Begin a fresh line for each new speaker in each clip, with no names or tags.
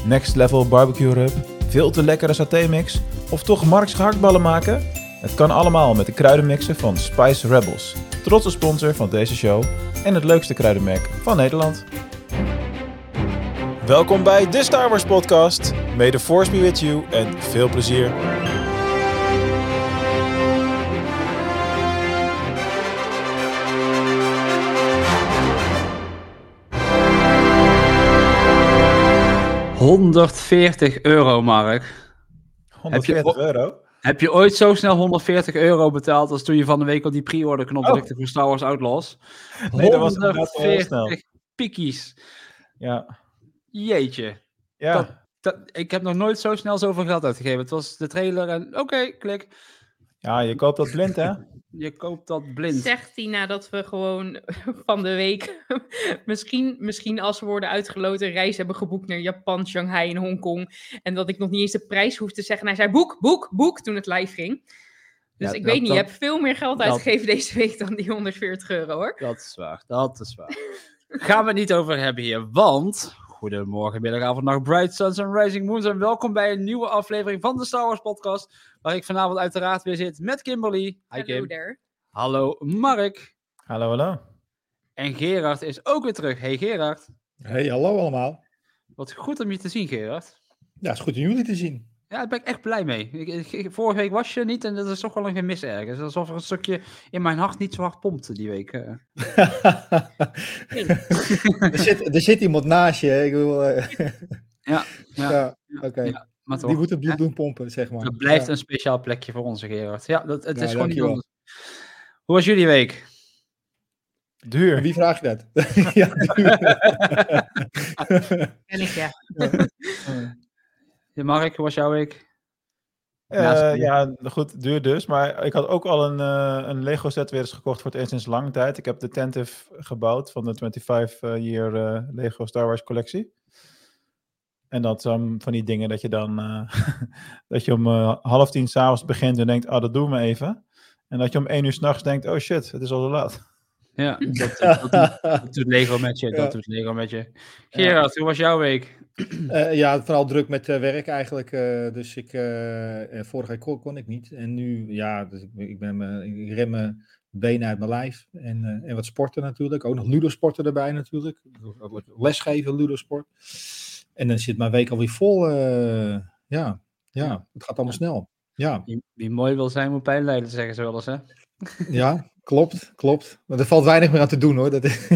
next level barbecue rub, veel te lekkere satémix of toch Mark's gehaktballen maken? Het kan allemaal met de kruidenmixen van Spice Rebels, trotse sponsor van deze show en het leukste kruidenmerk van Nederland. Welkom bij de Star Wars podcast. May the Force be with you en veel plezier.
€140, Mark.
140 euro?
Heb je ooit zo snel €140 betaald als toen je van de week op die pre-order knop drukte voor Star Wars Outlaws?
Nee, dat was inderdaad wel heel snel.
140 piekies.
Ja.
Jeetje.
Ja.
Ik heb nog nooit zo snel zoveel geld uitgegeven. Het was de trailer en oké, klik.
Ja, je koopt dat blind, hè?
Je koopt dat blind.
Zegt hij nadat we gewoon van de week misschien als we worden uitgeloten een reis hebben geboekt naar Japan, Shanghai en Hongkong. En dat ik nog niet eens de prijs hoef te zeggen. En hij zei boek toen het live ging. Dus
Ja,
ik weet niet, je hebt veel meer geld uitgegeven deze week dan die €140 hoor.
Dat is waar. Gaan we het niet over hebben hier, want... Goedemorgen, middag, avond, nacht, bright suns en rising moons. En welkom bij een nieuwe aflevering van de Star Wars podcast. Waar ik vanavond uiteraard weer zit met Kimberly. Hi
Hallo
Kim.
there.
Hallo Mark.
Hallo.
En Gerard is ook weer terug. Hey Gerard.
Hey, hallo allemaal.
Wat goed om je te zien, Gerard.
Ja, het is goed om jullie te zien.
Ja, daar ben ik echt blij mee. Vorige week was je niet en dat is toch wel een gemis ergens. Alsof er een stukje in mijn hart niet zo hard pompte die week.
er zit iemand naast je. Ik bedoel,
Ja,
oké.
ja, maar toch.
Die moet het bloed doen pompen, zeg maar.
Het blijft een speciaal plekje voor onze Gerard. Ja, het is gewoon niet
dankjewel.
anders. Hoe was jullie week?
Duur.
Wie vraag je dat? Ja,
En ik ja.
Ja, Mark, hoe was jouw week?
Ja, goed, duur dus. Maar ik had ook al een Lego set weer eens gekocht voor het eerst sinds lange tijd. Ik heb de Tentive gebouwd van de 25-year Lego Star Wars collectie. En dat zijn van die dingen dat je dan dat je om 9:30 s'avonds begint en denkt, dat doen we even. En dat je om 1 uur 's nachts denkt, oh shit, het is al zo laat.
Ja, dat doet Lego met je. Dat doet Lego met je. Gerard, hoe was jouw week?
ja, vooral druk met werk eigenlijk. Dus vorige week kon ik niet. En nu, ja, dus ik rem mijn benen uit mijn lijf. En wat sporten natuurlijk. Ook nog ludosporten erbij natuurlijk. Lesgeven, ludosport. En dan zit mijn week alweer vol. Ja, het gaat allemaal snel. Ja.
Wie mooi wil zijn, moet pijn lijden, zeggen ze wel eens, hè?
Ja, klopt. Maar er valt weinig meer aan te doen, hoor.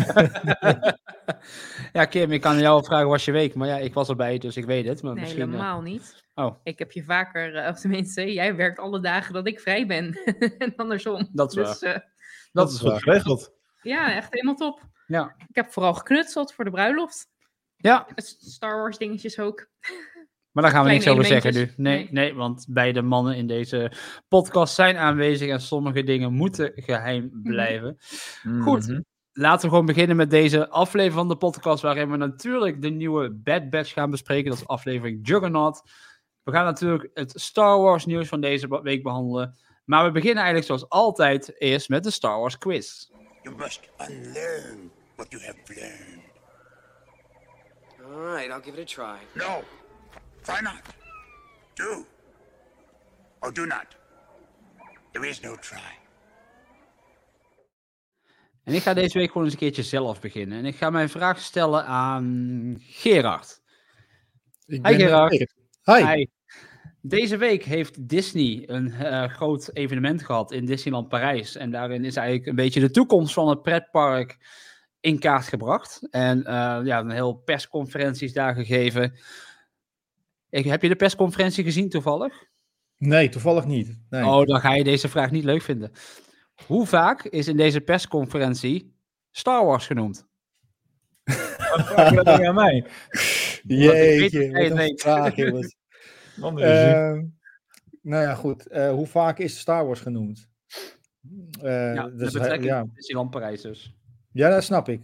Ja, Kim, ik kan jou vragen, was je week? Maar ja, ik was erbij, dus ik weet het. Maar
Nee,
misschien,
helemaal niet.
Oh.
Ik heb je vaker, of tenminste, jij werkt alle dagen dat ik vrij ben. En andersom.
Dat is
waar.
Dat is goed geregeld.
Ja, echt helemaal top.
Ja.
Ik heb vooral geknutseld voor de bruiloft.
Ja.
Star Wars dingetjes ook.
Maar daar gaan we niks over zeggen
elementjes.
nu. Nee, want beide mannen in deze podcast zijn aanwezig en sommige dingen moeten geheim blijven. Goed, laten we gewoon beginnen met deze aflevering van de podcast, waarin we natuurlijk de nieuwe Bad Batch gaan bespreken. Dat is aflevering Juggernaut. We gaan natuurlijk het Star Wars nieuws van deze week behandelen. Maar we beginnen eigenlijk zoals altijd eerst met de Star Wars quiz.
You must unlearn what you have learned.
All right, I'll give it a try.
No, try not. Do or do not. There is no try.
En ik ga deze week gewoon eens een keertje zelf beginnen. En ik ga mijn vraag stellen aan Gerard. Hi Gerard.
Hi.
Deze week heeft Disney een groot evenement gehad in Disneyland Parijs. En daarin is eigenlijk een beetje de toekomst van het pretpark in kaart gebracht. En een heel persconferenties daar gegeven. Heb je de persconferentie gezien toevallig?
Nee, toevallig niet. Nee.
Oh, dan ga je deze vraag niet leuk vinden. Hoe vaak is in deze persconferentie Star Wars genoemd?
Wat vraag je dat niet aan mij?
Jeetje,
wat
wat een vraag, jongens. Nou ja, goed. Hoe vaak is Star Wars genoemd?
Met betrekking tot Disneyland Parijs dus.
Ja, dat snap ik.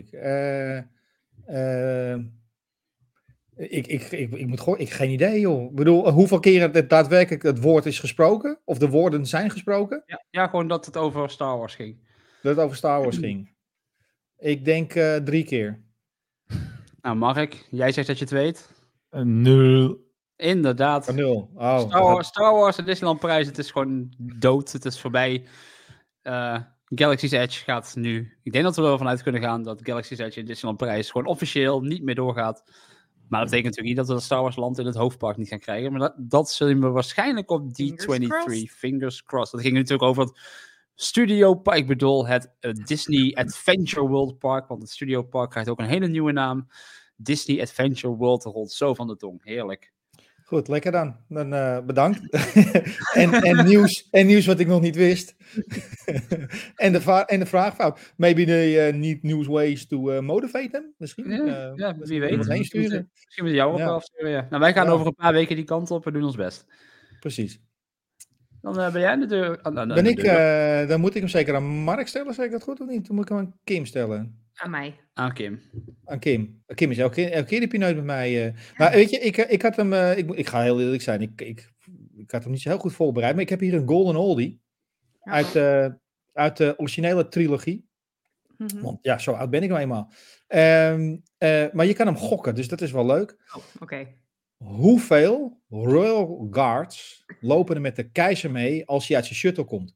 Ik geen idee, joh. Ik bedoel, hoeveel keren het daadwerkelijk het woord is gesproken? Of de woorden zijn gesproken?
Ja, gewoon dat het over Star Wars ging.
Dat het over Star Wars ging. Ik denk 3 keer.
Nou, Mark, jij zegt dat je het weet.
0.
Inderdaad.
0. Oh,
Star Wars, de Disneyland prijs, het is gewoon dood. Het is voorbij. Galaxy's Edge gaat nu... Ik denk dat we er wel vanuit kunnen gaan dat Galaxy's Edge in Disneyland prijs gewoon officieel niet meer doorgaat. Maar dat betekent natuurlijk niet dat we het Star Wars land in het hoofdpark niet gaan krijgen. Maar dat zullen we waarschijnlijk op D23. Fingers crossed. Dat ging natuurlijk over het Studiopark. Ik bedoel het Disney Adventure World Park. Want het Studiopark krijgt ook een hele nieuwe naam. Disney Adventure World rolt zo van de tong. Heerlijk.
Goed, lekker dan. Dan bedankt. en nieuws wat ik nog niet wist. en de vraagfout. Maybe they need new ways to motivate them. Misschien.
Ja, wie weet.
Heen sturen.
Misschien moet je jou ook wel afsturen. Ja. Nou, wij gaan over een paar weken die kant op. We doen ons best.
Precies.
Dan ben jij aan de deur.
Dan moet ik hem zeker aan Mark stellen. Zeg ik dat goed of niet? Dan moet ik hem aan Kim stellen.
Aan mij.
Aan Kim.
Aan Kim. Kim is elke keer die pineut met mij. Maar weet je, ik had hem... ik ga heel eerlijk zijn. Ik had hem niet zo heel goed voorbereid. Maar ik heb hier een Golden Oldie. Uit de originele trilogie.
Mm-hmm.
Want ja, zo oud ben ik nou eenmaal. Maar je kan hem gokken. Dus dat is wel leuk.
Oh, oké.
Hoeveel Royal Guards lopen er met de keizer mee als hij uit zijn shuttle komt?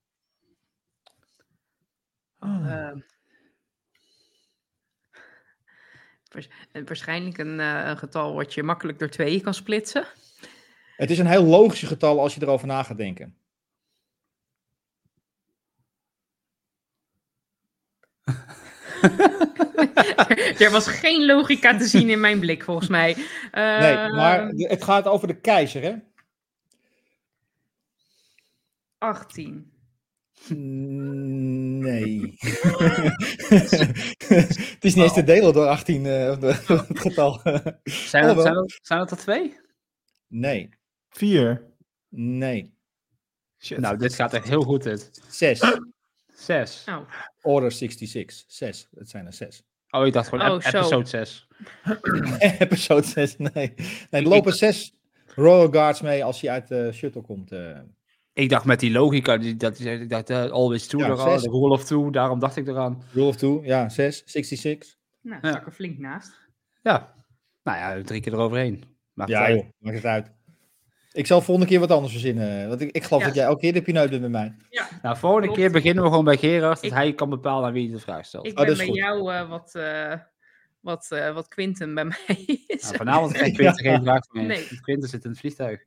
Waarschijnlijk een getal wat je makkelijk door 2 kan splitsen.
Het is een heel logisch getal als je erover na gaat denken.
Er was geen logica te zien in mijn blik, volgens mij.
Nee, maar het gaat over de keizer, hè?
18.
Nee. Het is niet eens te delen door 18, het getal.
Zijn het er 2?
Nee.
4.
Nee.
Shit.
Nou, dit gaat echt heel goed, dit.
6.
Oh.
Order 66. 6. Het zijn er 6.
Oh, ik dacht gewoon episode 6.
Episode 6, nee. Er lopen 6 Royal Guards mee als hij uit de shuttle komt.
Ik dacht met die logica, ik dacht always two, de rule of two, daarom dacht ik eraan.
Rule of two, ja, 6, 66.
Nou, dat zat er flink naast.
Ja, nou ja, 3 keer eroverheen.
Maakt het uit. Ik zal volgende keer wat anders verzinnen. Want ik geloof dat jij elke keer de pineut bent met mij.
Ja,
nou, volgende keer beginnen we gewoon bij Gerard, dat hij kan bepalen aan wie hij de vraag stelt.
Ik ben bij jou wat Quinten bij mij is.
Nou, vanavond krijgt Quinten geen vraag van mij. Nee. Quinten zit in het vliegtuig.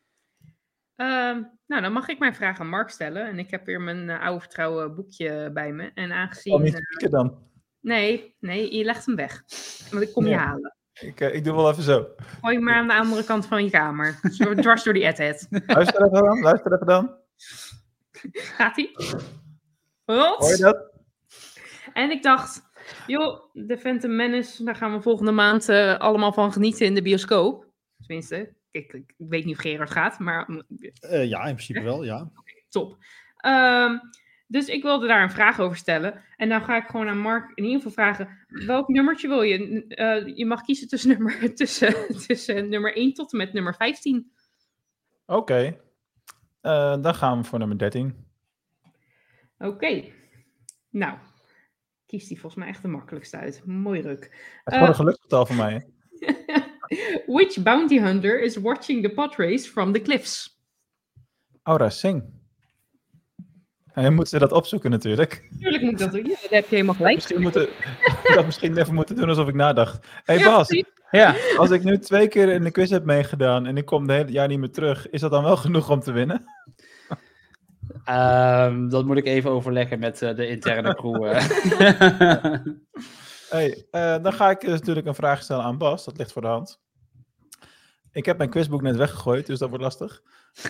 Nou, dan mag ik mijn vraag aan Mark stellen. En ik heb weer mijn oude vertrouwen boekje bij me. En aangezien...
Kom niet pieken dan?
Nee, je legt hem weg. Want ik kom je halen.
Ik doe wel even zo.
Gooi hem maar aan de andere kant van je kamer. Zo dwars door die ad-head.
Luister even dan.
Gaat-ie? Wat?
Hoor je dat?
En ik dacht, joh, The Phantom Menace, daar gaan we volgende maand allemaal van genieten in de bioscoop. Tenminste, ik weet niet of Gerard gaat, maar...
Ja, in principe wel, ja.
Okay, top. Dus ik wilde daar een vraag over stellen. En dan ga ik gewoon aan Mark in ieder geval vragen, welk nummertje wil je? Je mag kiezen tussen nummer 1 tot en met nummer 15.
Oké. Dan gaan we voor nummer 13.
Oké. Nou, kiest die volgens mij echt de makkelijkste uit. Mooi ruk.
Het is gewoon een geluksgetal voor mij.
Which bounty hunter is watching the pod race from the cliffs?
Aura Singh. Je moet ze dat opzoeken natuurlijk.
Tuurlijk moet ik dat doen. Ja, dat heb je helemaal gelijk.
Ik had misschien even moeten doen alsof ik nadacht. Hey Bas, als ik nu 2 keer in de quiz heb meegedaan en ik kom de hele jaar niet meer terug, is dat dan wel genoeg om te winnen?
Dat moet ik even overleggen met de interne crew.
Dan ga ik dus natuurlijk een vraag stellen aan Bas. Dat ligt voor de hand. Ik heb mijn quizboek net weggegooid, dus dat wordt lastig.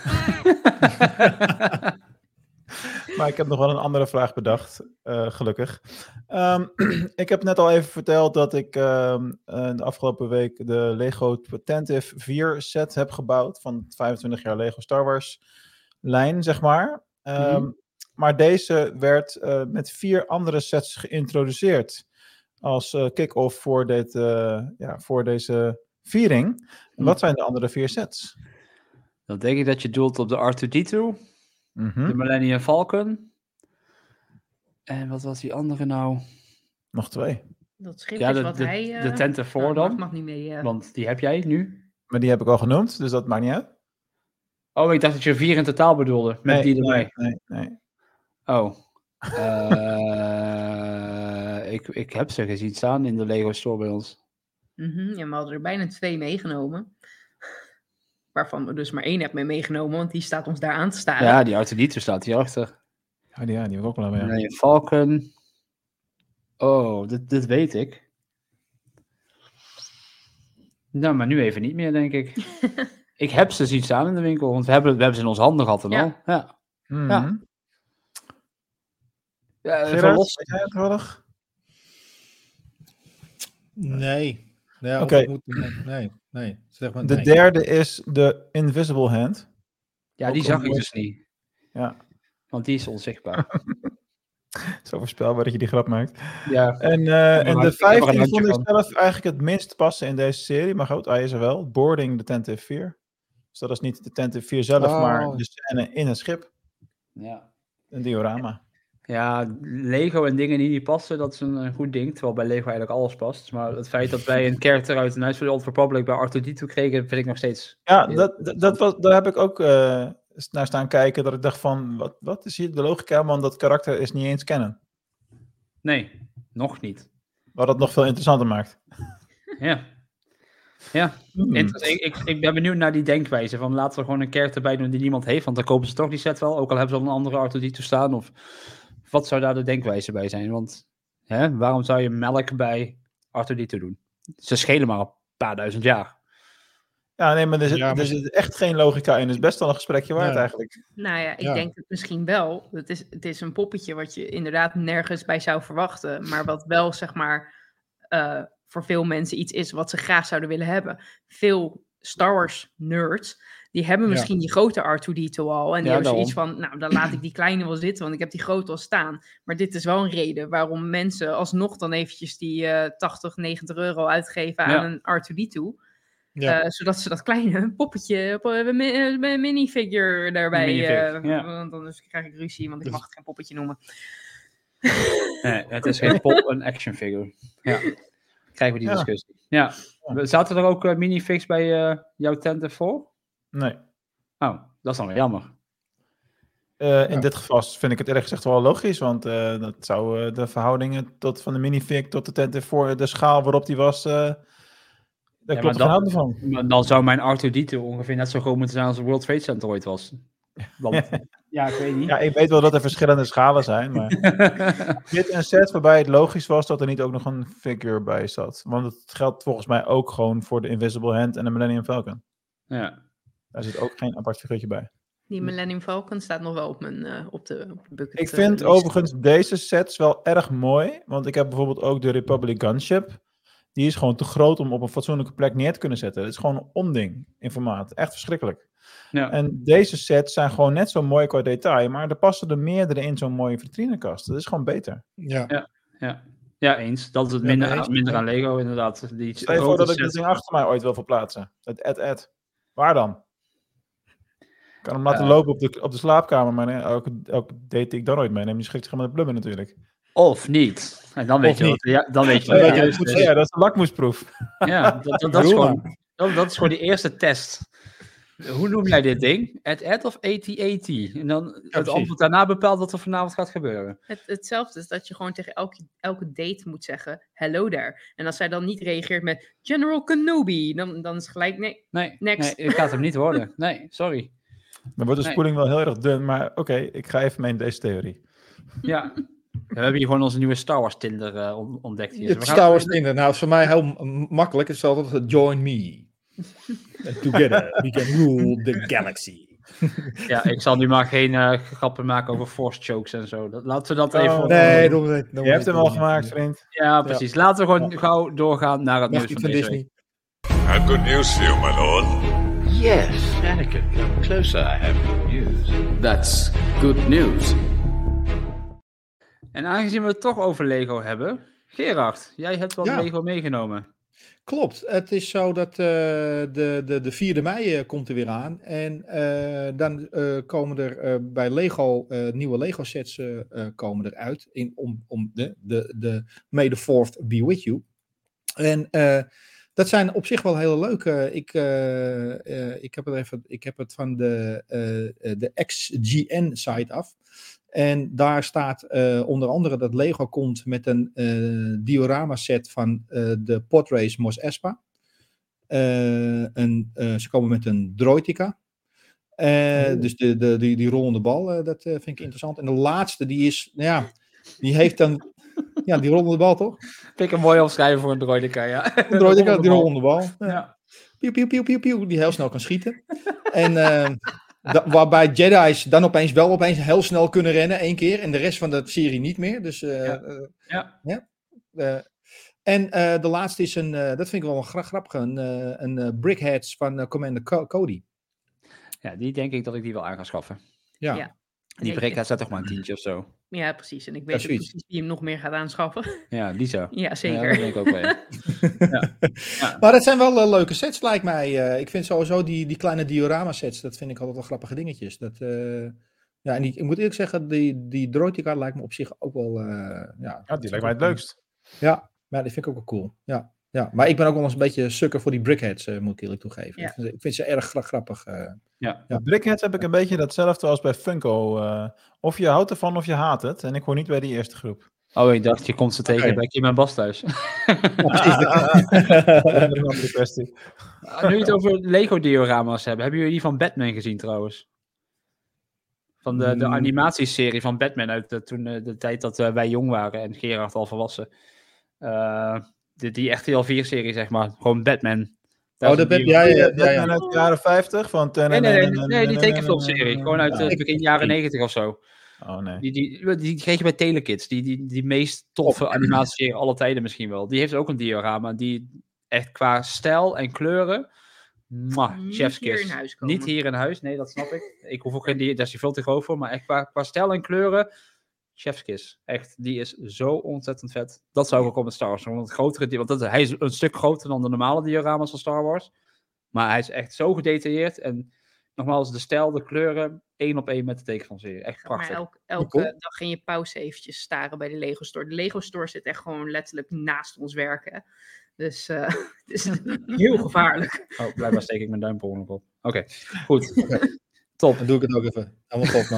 Maar ik heb nog wel een andere vraag bedacht, gelukkig. Ik heb net al even verteld dat ik de afgelopen week de Lego Tentive 4 set heb gebouwd van 25 jaar Lego Star Wars lijn, zeg maar. Maar deze werd met 4 andere sets geïntroduceerd als kick-off voor deze viering. En wat zijn de andere 4 sets?
Dan denk ik dat je doelt op de R2-D2, de Millennium Falcon. En wat was die andere nou?
Nog 2.
Dat schip is wat hij...
de Tentive 4 dan.
Mag niet mee.
Want die heb jij nu.
Maar die heb ik al genoemd, dus dat maakt niet uit.
Oh, ik dacht dat je 4 in totaal bedoelde. Met die erbij.
Nee.
Oh. Ik heb ze gezien staan in de Lego Store bij ons.
Ja, we hadden er bijna 2 meegenomen. Waarvan we dus maar 1 hebben meegenomen, want die staat ons daar aan te staren.
Ja, die Artudito staat hierachter.
Ja, die heb ik ook wel hebben.
Nee, Falcon. Oh, dit weet ik. Nou, maar nu even niet meer, denk ik. Ik heb ze zien staan in de winkel, want we hebben ze in onze handen gehad en al. Ja.
Mm-hmm.
Verlos.
Weet jij het toevallig?
Nee. Ja,
Oké.
Nee. Zeg maar,
De derde is de Invisible Hand.
Ja,
Ook
die zag
een
ik
mooi-
dus niet.
Ja,
Want die is onzichtbaar.
zo voorspelbaar dat je die grap maakt.
Ja.
En
maar
de
ik heb er een
15
handje
vond ik
van.
zelf eigenlijk het minst passen in deze serie. Maar goed, hij is er wel. Boarding the Tentive 4. Dus dat is niet de Tentive 4 zelf, maar de scène in het schip.
Ja.
Een diorama.
Ja, Lego en dingen die niet passen, dat is een goed ding. Terwijl bij Lego eigenlijk alles past. Maar het feit dat wij een character uit Knights of the Old Republic bij R2-D2 kregen, vind ik nog steeds...
Ja, daar heb ik ook naar staan kijken. Dat ik dacht van, wat is hier de logica? Want dat karakter is niet eens kennen.
Nee, nog niet.
Wat het nog veel interessanter maakt.
Ja. Ja, ik ben benieuwd naar die denkwijze. Van laten we gewoon een character bij doen die niemand heeft. Want dan kopen ze toch die set wel. Ook al hebben ze al een andere R2-D2 staan. Of wat zou daar de denkwijze bij zijn? Want waarom zou je melk bij R2-D2 doen? Ze schelen maar een paar duizend jaar.
Ja, nee, maar er zit echt geen logica in. Het is best wel een gesprekje waard eigenlijk.
Nou ja, ik denk het misschien wel. Het is een poppetje wat je inderdaad nergens bij zou verwachten. Maar wat wel, zeg maar, voor veel mensen iets is wat ze graag zouden willen hebben. Veel Star Wars nerds, die hebben misschien die grote R2-D2 al. En die hebben zoiets van, nou, dan laat ik die kleine wel zitten, want ik heb die grote al staan. Maar dit is wel een reden waarom mensen alsnog dan eventjes die 80, 90 euro uitgeven aan een R2-D2. Ja. Zodat ze dat kleine poppetje, minifigure daarbij... want anders krijg ik ruzie, want ik mag het geen poppetje noemen.
Nee, het is geen pop, een action figure. Ja, krijgen we die discussie. Ja. Zaten er ook minifigs bij jouw tent ervoor?
Nee.
Oh, dat is dan weer jammer.
In dit geval vind ik het eerlijk gezegd wel logisch, want dat zou de verhoudingen van de minifig tot de tent ervoor, de schaal waarop die was... Daar klopt geen houden van.
Dan zou mijn R2-D2 ongeveer net zo groot moeten zijn als de World Trade Center ooit was. Want, ja, ik weet niet.
Ja, ik weet wel dat er verschillende schalen zijn, maar dit een set waarbij het logisch was dat er niet ook nog een figure bij zat. Want het geldt volgens mij ook gewoon voor de Invisible Hand en de Millennium Falcon.
Ja.
Daar zit ook geen apart figuurtje bij.
Die Millennium Falcon staat nog wel op de bucket.
Ik vind overigens deze sets wel erg mooi, want ik heb bijvoorbeeld ook de Republic Gunship. Die is gewoon te groot om op een fatsoenlijke plek neer te kunnen zetten. Het is gewoon een onding in formaat. Echt verschrikkelijk. Ja. En deze sets zijn gewoon net zo mooi qua detail, maar er passen er meerdere in zo'n mooie vitrinekast. Dat is gewoon beter.
Ja, eens. Dat is het minder aan Lego inderdaad.
Stel je voor dat ik dit ding achter mij ooit wil verplaatsen. Het Waar dan? Ik kan hem laten lopen op de slaapkamer, maar elke date ik dan ooit mee. Neem je schikt zich met de blubber natuurlijk.
Of niet. En dan weet je dat weet je.
Ja, dat is een lakmoesproef.
Ja, dat is gewoon die eerste test. Hoe noem jij dit ding? Ad of AT-AT? En dan het antwoord daarna bepaalt wat er vanavond gaat gebeuren.
Hetzelfde is dat je gewoon tegen elke date moet zeggen, hello there. En als zij dan niet reageert met General Kenobi, dan is het gelijk, nee, next.
Nee, het gaat hem niet worden. Nee, sorry.
Dan wordt de spoeling wel heel erg dun, maar oké, ik ga even mee in deze theorie.
Ja. We hebben hier gewoon onze nieuwe Star Wars Tinder ontdekt. Hier.
Het Star Wars Tinder, nou is voor mij heel makkelijk. Het is altijd join me. Together we can rule the galaxy.
Ja, ik zal nu maar geen grappen maken over force chokes en zo. Laten we dat even...
Nee,
je hebt hem al gemaakt, vriend.
Ja, precies. Laten we gewoon gauw doorgaan naar het nieuws van Disney.
I have good news for you, my lord.
Yes, Anakin, come closer. I have good news. That's good news.
En aangezien we het toch over Lego hebben, Gerard, jij hebt wat Lego meegenomen.
Klopt, het is zo dat de 4e mei komt er weer aan. En dan komen er bij Lego nieuwe Lego sets komen eruit. Om de May the 4th be with you. En Dat zijn op zich wel hele leuke. Ik heb het van de XGN-site af. En daar staat onder andere dat Lego komt met een diorama-set van de Podrace Mos Espa. Ze komen met een Droideka. Dus die rollende bal, dat vind ik interessant. En de laatste, die heeft dan... Ja, die rollende bal, toch?
Vind ik een mooie omschrijving voor een droideka, ja.
Een droideka, die rollende bal.
Ja.
Piu, piu, piu, piu, piu, die heel snel kan schieten. En waarbij Jedi's dan opeens heel snel kunnen rennen, 1 keer. En de rest van de serie niet meer. Dus, en de laatste is dat vind ik wel grappig, een Brickheads van Commander Cody.
Ja, die denk ik dat ik die wel aan ga schaffen.
Ja.
Die Brickheads staat toch maar een tientje of zo.
Ja, precies. En ik weet ook precies wie hem nog meer gaat aanschaffen.
Ja, die zo.
Ja, zeker.
Ja, dat denk ik ook wel. Ja.
Maar dat zijn wel leuke sets, lijkt mij. Ik vind sowieso die kleine diorama sets, dat vind ik altijd wel grappige dingetjes. En ik moet eerlijk zeggen, die Droideka lijkt me op zich ook wel...
die lijkt mij het leukst.
Ja, maar die vind ik ook wel cool. Ja, maar ik ben ook wel eens een beetje sukker voor die Brickheads, moet ik eerlijk toegeven.
Ja.
Ik vind ze erg grappig.
Bij Brickheads heb ik een beetje datzelfde als bij Funko. Of je houdt ervan of je haat het. En ik hoor niet bij die eerste groep.
Oh, ik dacht, je komt ze tegen bij Kim en Bas thuis.
Dat is een andere kwestie.
Nu je het over Lego-diorama's hebben, hebben jullie die van Batman gezien trouwens? Van de animatieserie van Batman uit de tijd dat wij jong waren en Gerard al volwassen. Die RTL4-serie, zeg maar. Gewoon Batman.
Batman uit de jaren 50? Van
nee, die tekenfilmserie. Gewoon uit begin jaren 90 of zo.
Oh nee.
Die kreeg je bij Telekids. Die meest toffe animatieserie alle tijden misschien wel. Die heeft ook een diorama. Die echt qua stijl en kleuren... chef's kiss. Niet hier in huis, nee, dat snap ik. Ik hoef ook geen daar is hij veel te groot voor. Maar echt qua stijl en kleuren... chef's kiss. Echt, die is zo ontzettend vet. Dat zou ik ook op met Star Wars. Want hij is een stuk groter dan de normale diorama's van Star Wars. Maar hij is echt zo gedetailleerd. En nogmaals, de stijl, de kleuren, 1 op 1 met de teken van serie. Echt prachtig.
Maar elke dag in je pauze eventjes staren bij de Lego Store. De Lego Store zit echt gewoon letterlijk naast ons werken. Dus het is heel gevaarlijk.
Oh, blijkbaar steek ik mijn duim per ongeluk op. Oké, goed. Top.
Dan doe ik het ook even. Allemaal top,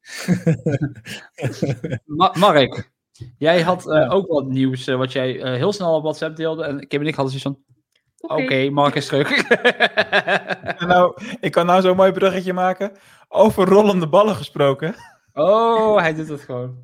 man.
Mark, jij had ook wat nieuws wat jij heel snel op WhatsApp deelde. En Kim en ik hadden zoiets van... Oké, Mark is terug.
Ik kan nou zo'n mooi bruggetje maken. Over rollende ballen gesproken.
Oh, hij doet het gewoon.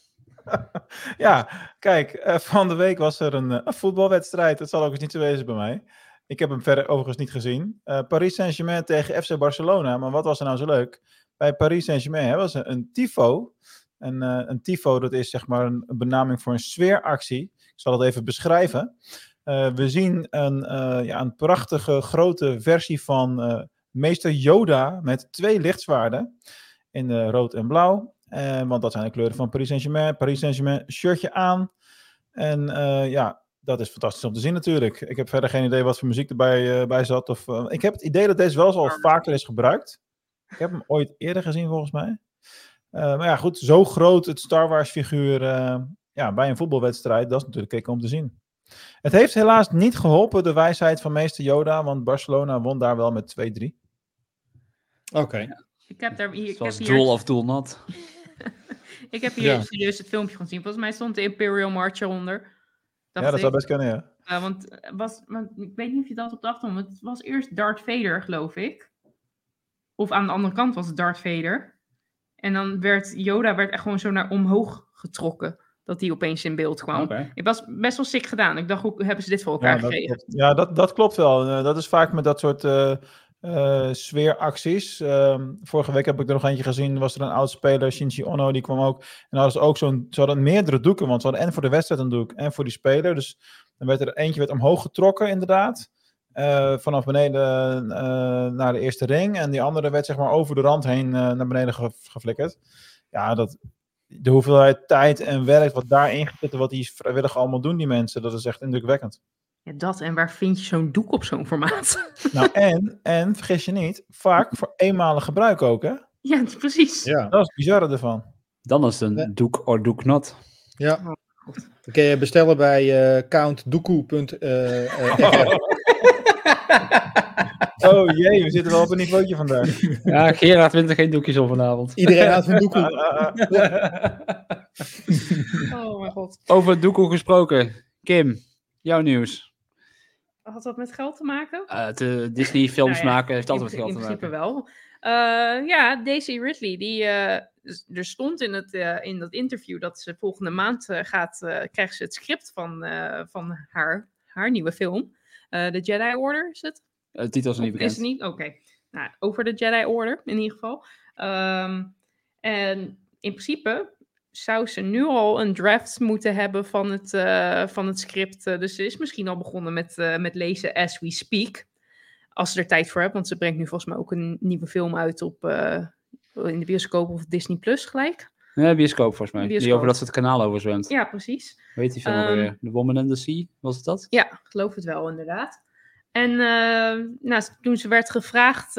Ja, kijk, van de week was er een voetbalwedstrijd. Dat zal ook eens niet zo wezen bij mij. Ik heb hem verder overigens niet gezien. Paris Saint-Germain tegen FC Barcelona. Maar wat was er nou zo leuk? Bij Paris Saint-Germain was er een tifo. Een tifo, dat is zeg maar een benaming voor een sfeeractie. Ik zal het even beschrijven. We zien een prachtige grote versie van meester Yoda met 2 lichtzwaarden in rood en blauw. Want dat zijn de kleuren van Paris Saint-Germain. Paris Saint-Germain shirtje aan. En dat is fantastisch om te zien natuurlijk. Ik heb verder geen idee wat voor muziek erbij bij zat. Ik heb het idee dat deze wel eens al vaker is gebruikt. Ik heb hem ooit eerder gezien volgens mij. Maar ja, goed. Zo groot het Star Wars figuur bij een voetbalwedstrijd. Dat is natuurlijk kicken om te zien. Het heeft helaas niet geholpen, de wijsheid van meester Yoda. Want Barcelona won daar wel met 2-3.
Oké.
Ja. Ik heb daar hier...
Zoals doel of doel not.
Ik heb hier serieus het filmpje gezien. Volgens mij stond de Imperial March eronder.
Dat zou best kunnen, ja.
Want ik weet niet of je dat op de achtergrond... Het was eerst Darth Vader, geloof ik. Of aan de andere kant was het Darth Vader. En dan werd Yoda echt gewoon zo naar omhoog getrokken. Dat die opeens in beeld kwam. Okay. Ik was best wel sick gedaan. Ik dacht, hoe hebben ze dit voor elkaar gekregen?
Dat klopt wel. Dat is vaak met dat soort sfeeracties. Vorige week heb ik er nog eentje gezien. Was er een oud-speler, Shinji Ono, die kwam ook. En hadden ze ook ze hadden meerdere doeken. Want ze hadden en voor de wedstrijd een doek en voor die speler. Dus dan werd er eentje omhoog getrokken, inderdaad. Vanaf beneden naar de eerste ring. En die andere werd zeg maar over de rand heen naar beneden geflikkerd. Ja, de hoeveelheid tijd en werk wat daarin zit, wat die vrijwillig allemaal doen, die mensen, dat is echt indrukwekkend.
Ja, dat en waar vind je zo'n doek op zo'n formaat?
Nou, en vergis je niet, vaak voor eenmalig gebruik ook, hè?
Ja, precies.
Ja.
Dat is het bizarre ervan.
Dan is het een doek or doek not.
Ja. Dan kun je bestellen bij countdoekoe.fr.
Oh jee, we zitten wel op een niveautje vandaag.
Ja, Gerard wint er geen doekjes op vanavond.
Iedereen houdt van doekoe.
Oh mijn god.
Over doekoe gesproken. Kim, jouw nieuws.
Had dat met geld te maken?
Disney films
Nou ja,
maken heeft altijd met geld te
in
maken.
principe wel. Daisy Ridley, er stond in dat interview dat ze volgende maand krijgt ze het script van haar nieuwe film. The Jedi Order, is het?
De titel is niet bekend.
Is het niet? Oké. Nou, over de Jedi Order in ieder geval. En in principe zou ze nu al een draft moeten hebben van het script. Dus ze is misschien al begonnen met lezen as we speak. Als ze er tijd voor heeft, want ze brengt nu volgens mij ook een nieuwe film uit in de bioscoop of Disney Plus gelijk.
Ja, bioscoop volgens mij.
Bioscoop.
Die over dat ze het kanaal overzwemt.
Ja, precies.
Weet die film weer? The Woman in the Sea, was het dat?
Ja, geloof het wel inderdaad. En toen ze werd gevraagd,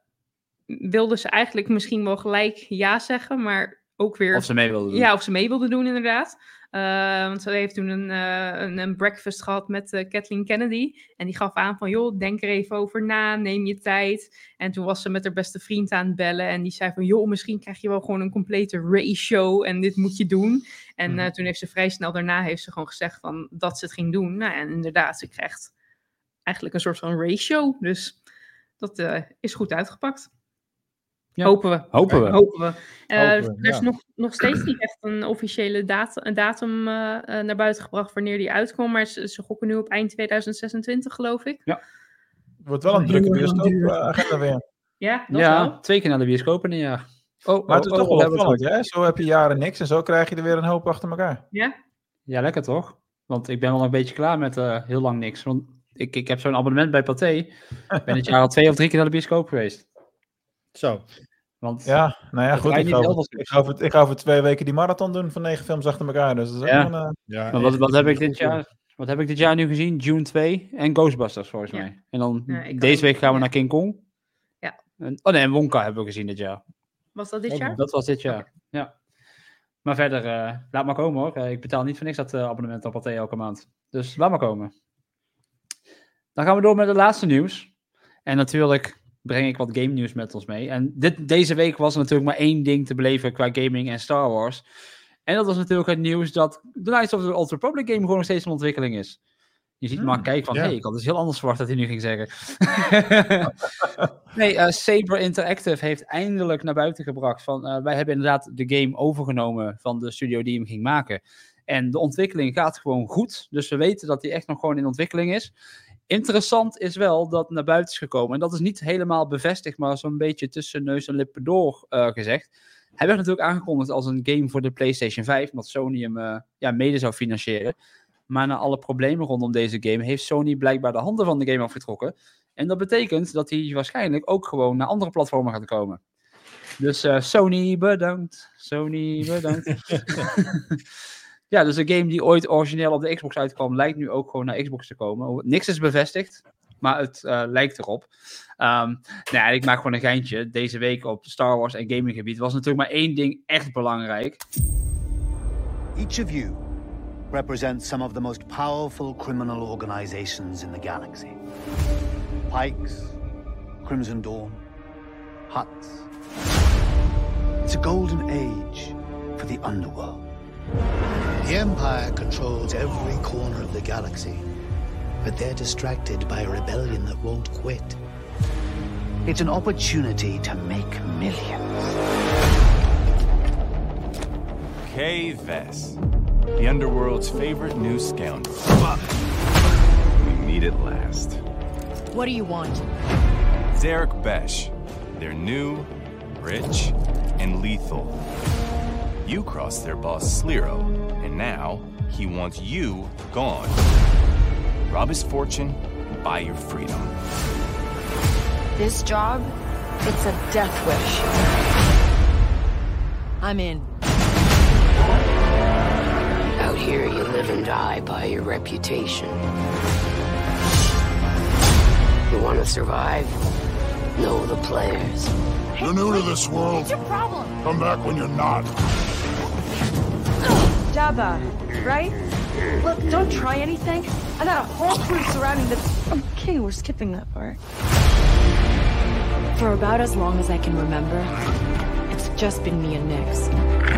wilde ze eigenlijk misschien wel gelijk ja zeggen, maar ook weer...
Of ze mee wilde doen.
Ja, of ze mee wilde doen inderdaad. Want ze heeft toen een breakfast gehad met Kathleen Kennedy. En die gaf aan van, joh, denk er even over na, neem je tijd. En toen was ze met haar beste vriend aan het bellen. En die zei van, joh, misschien krijg je wel gewoon een complete Ray-show. En dit moet je doen. En toen heeft ze vrij snel daarna gewoon gezegd van, dat ze het ging doen. Nou, en inderdaad, ze krijgt eigenlijk een soort van Ray-show. Dus dat is goed uitgepakt.
Ja.
Hopen we.
Hopen we.
Er is nog steeds niet echt een officiële datum naar buiten gebracht wanneer die uitkomt. Maar ze gokken nu op eind 2026, geloof ik.
Ja.
Het wordt wel een drukke bioscoop-agenda weer.
Ja, dat wel.
2 keer naar de bioscoop in een jaar.
Maar het is toch wel opvallend, hè? Zo heb je jaren niks en zo krijg je er weer een hoop achter elkaar.
Ja?
Ja, lekker toch? Want ik ben wel een beetje klaar met heel lang niks. Want ik heb zo'n abonnement bij Pathé. Ik ben dit jaar al 2 of 3 keer naar de bioscoop geweest.
Zo.
Want
ja, nou ja, goed. Ik ga over 2 weken die marathon doen van 9 films achter elkaar. Dus dat is ook
maar wat heb ik dit jaar? Wat heb ik dit jaar nu gezien? Dune 2 en Ghostbusters volgens mij. En dan deze week gaan we naar King Kong.
Ja.
En Wonka hebben we gezien dit jaar.
Was dat dit jaar?
Dat was dit jaar, ja. Maar verder, laat maar komen hoor. Ik betaal niet voor niks dat abonnement op Pathé elke maand. Dus laat maar komen. Dan gaan we door met het laatste nieuws. En natuurlijk breng ik wat game nieuws met ons mee. En deze week was er natuurlijk maar 1 ding te beleven qua gaming en Star Wars. En dat was natuurlijk het nieuws dat The Knights of the Old Republic game gewoon nog steeds in ontwikkeling is. Je ziet Mark kijken van, ik had dus heel anders verwacht dat hij nu ging zeggen. Nee, Saber Interactive heeft eindelijk naar buiten gebracht van, wij hebben inderdaad de game overgenomen van de studio die hem ging maken. En de ontwikkeling gaat gewoon goed. Dus we weten dat die echt nog gewoon in ontwikkeling is. Interessant is wel dat naar buiten is gekomen. En dat is niet helemaal bevestigd, maar zo'n beetje tussen neus en lippen door gezegd. Hij werd natuurlijk aangekondigd als een game voor de PlayStation 5, omdat Sony hem mede zou financieren. Maar na alle problemen rondom deze game heeft Sony blijkbaar de handen van de game afgetrokken. En dat betekent dat hij waarschijnlijk ook gewoon naar andere platformen gaat komen. Dus Sony bedankt. Sony bedankt. Ja, dus een game die ooit origineel op de Xbox uitkwam, lijkt nu ook gewoon naar Xbox te komen. Niks is bevestigd, maar het lijkt erop. Ik maak gewoon een geintje. Deze week op Star Wars en gaminggebied was natuurlijk maar 1 ding echt belangrijk.
Each of you represents some of the most powerful criminal organizations in the galaxy. Pikes, Crimson Dawn, Hutts. It's a golden age for the underworld. The Empire controls every corner of the galaxy, but they're distracted by a rebellion that won't quit. It's an opportunity to make millions.
Kay Vess, the underworld's favorite new scoundrel. We meet at last.
What do you want?
Zarek Besh. They're new, rich, and lethal. You crossed their boss Sliro, and now he wants you gone. Rob his fortune, buy your freedom.
This job, it's a death wish. I'm in.
Out here you live and die by your reputation. You want to survive? Know the players.
You're new to this world.
What's your problem?
Come back when you're not.
Jabba, right? Look, don't try anything. I got a whole crew surrounding the... Okay, we're skipping that part. For about as long as I can remember, it's just been me and Nyx.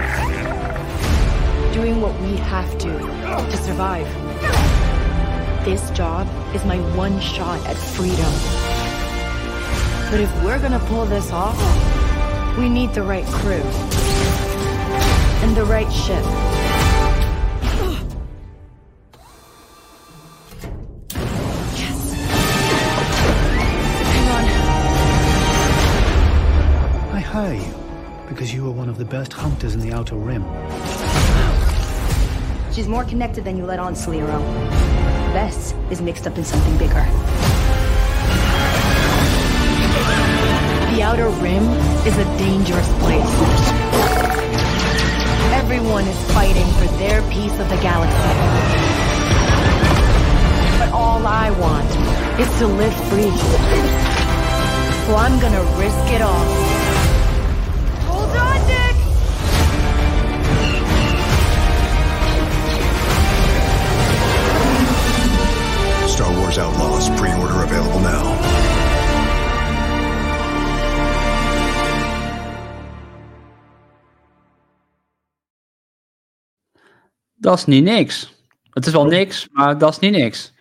Doing what we have to survive. This job is my one shot at freedom. But if we're gonna pull this off, we need the right crew. And the right ship. Yes! Hang on.
I hire you because you are one of the best hunters in the Outer Rim.
She's more connected than you let on, Sliro. Bess is mixed up in something bigger.
The Outer Rim is a dangerous place. Everyone is fighting for their piece of the galaxy. But all I want is to live free. So I'm gonna risk it all. Hold on, Nick!
Star Wars Outlaws, pre-order available now.
Dat is niet niks. Het is wel niks, maar dat is niet niks.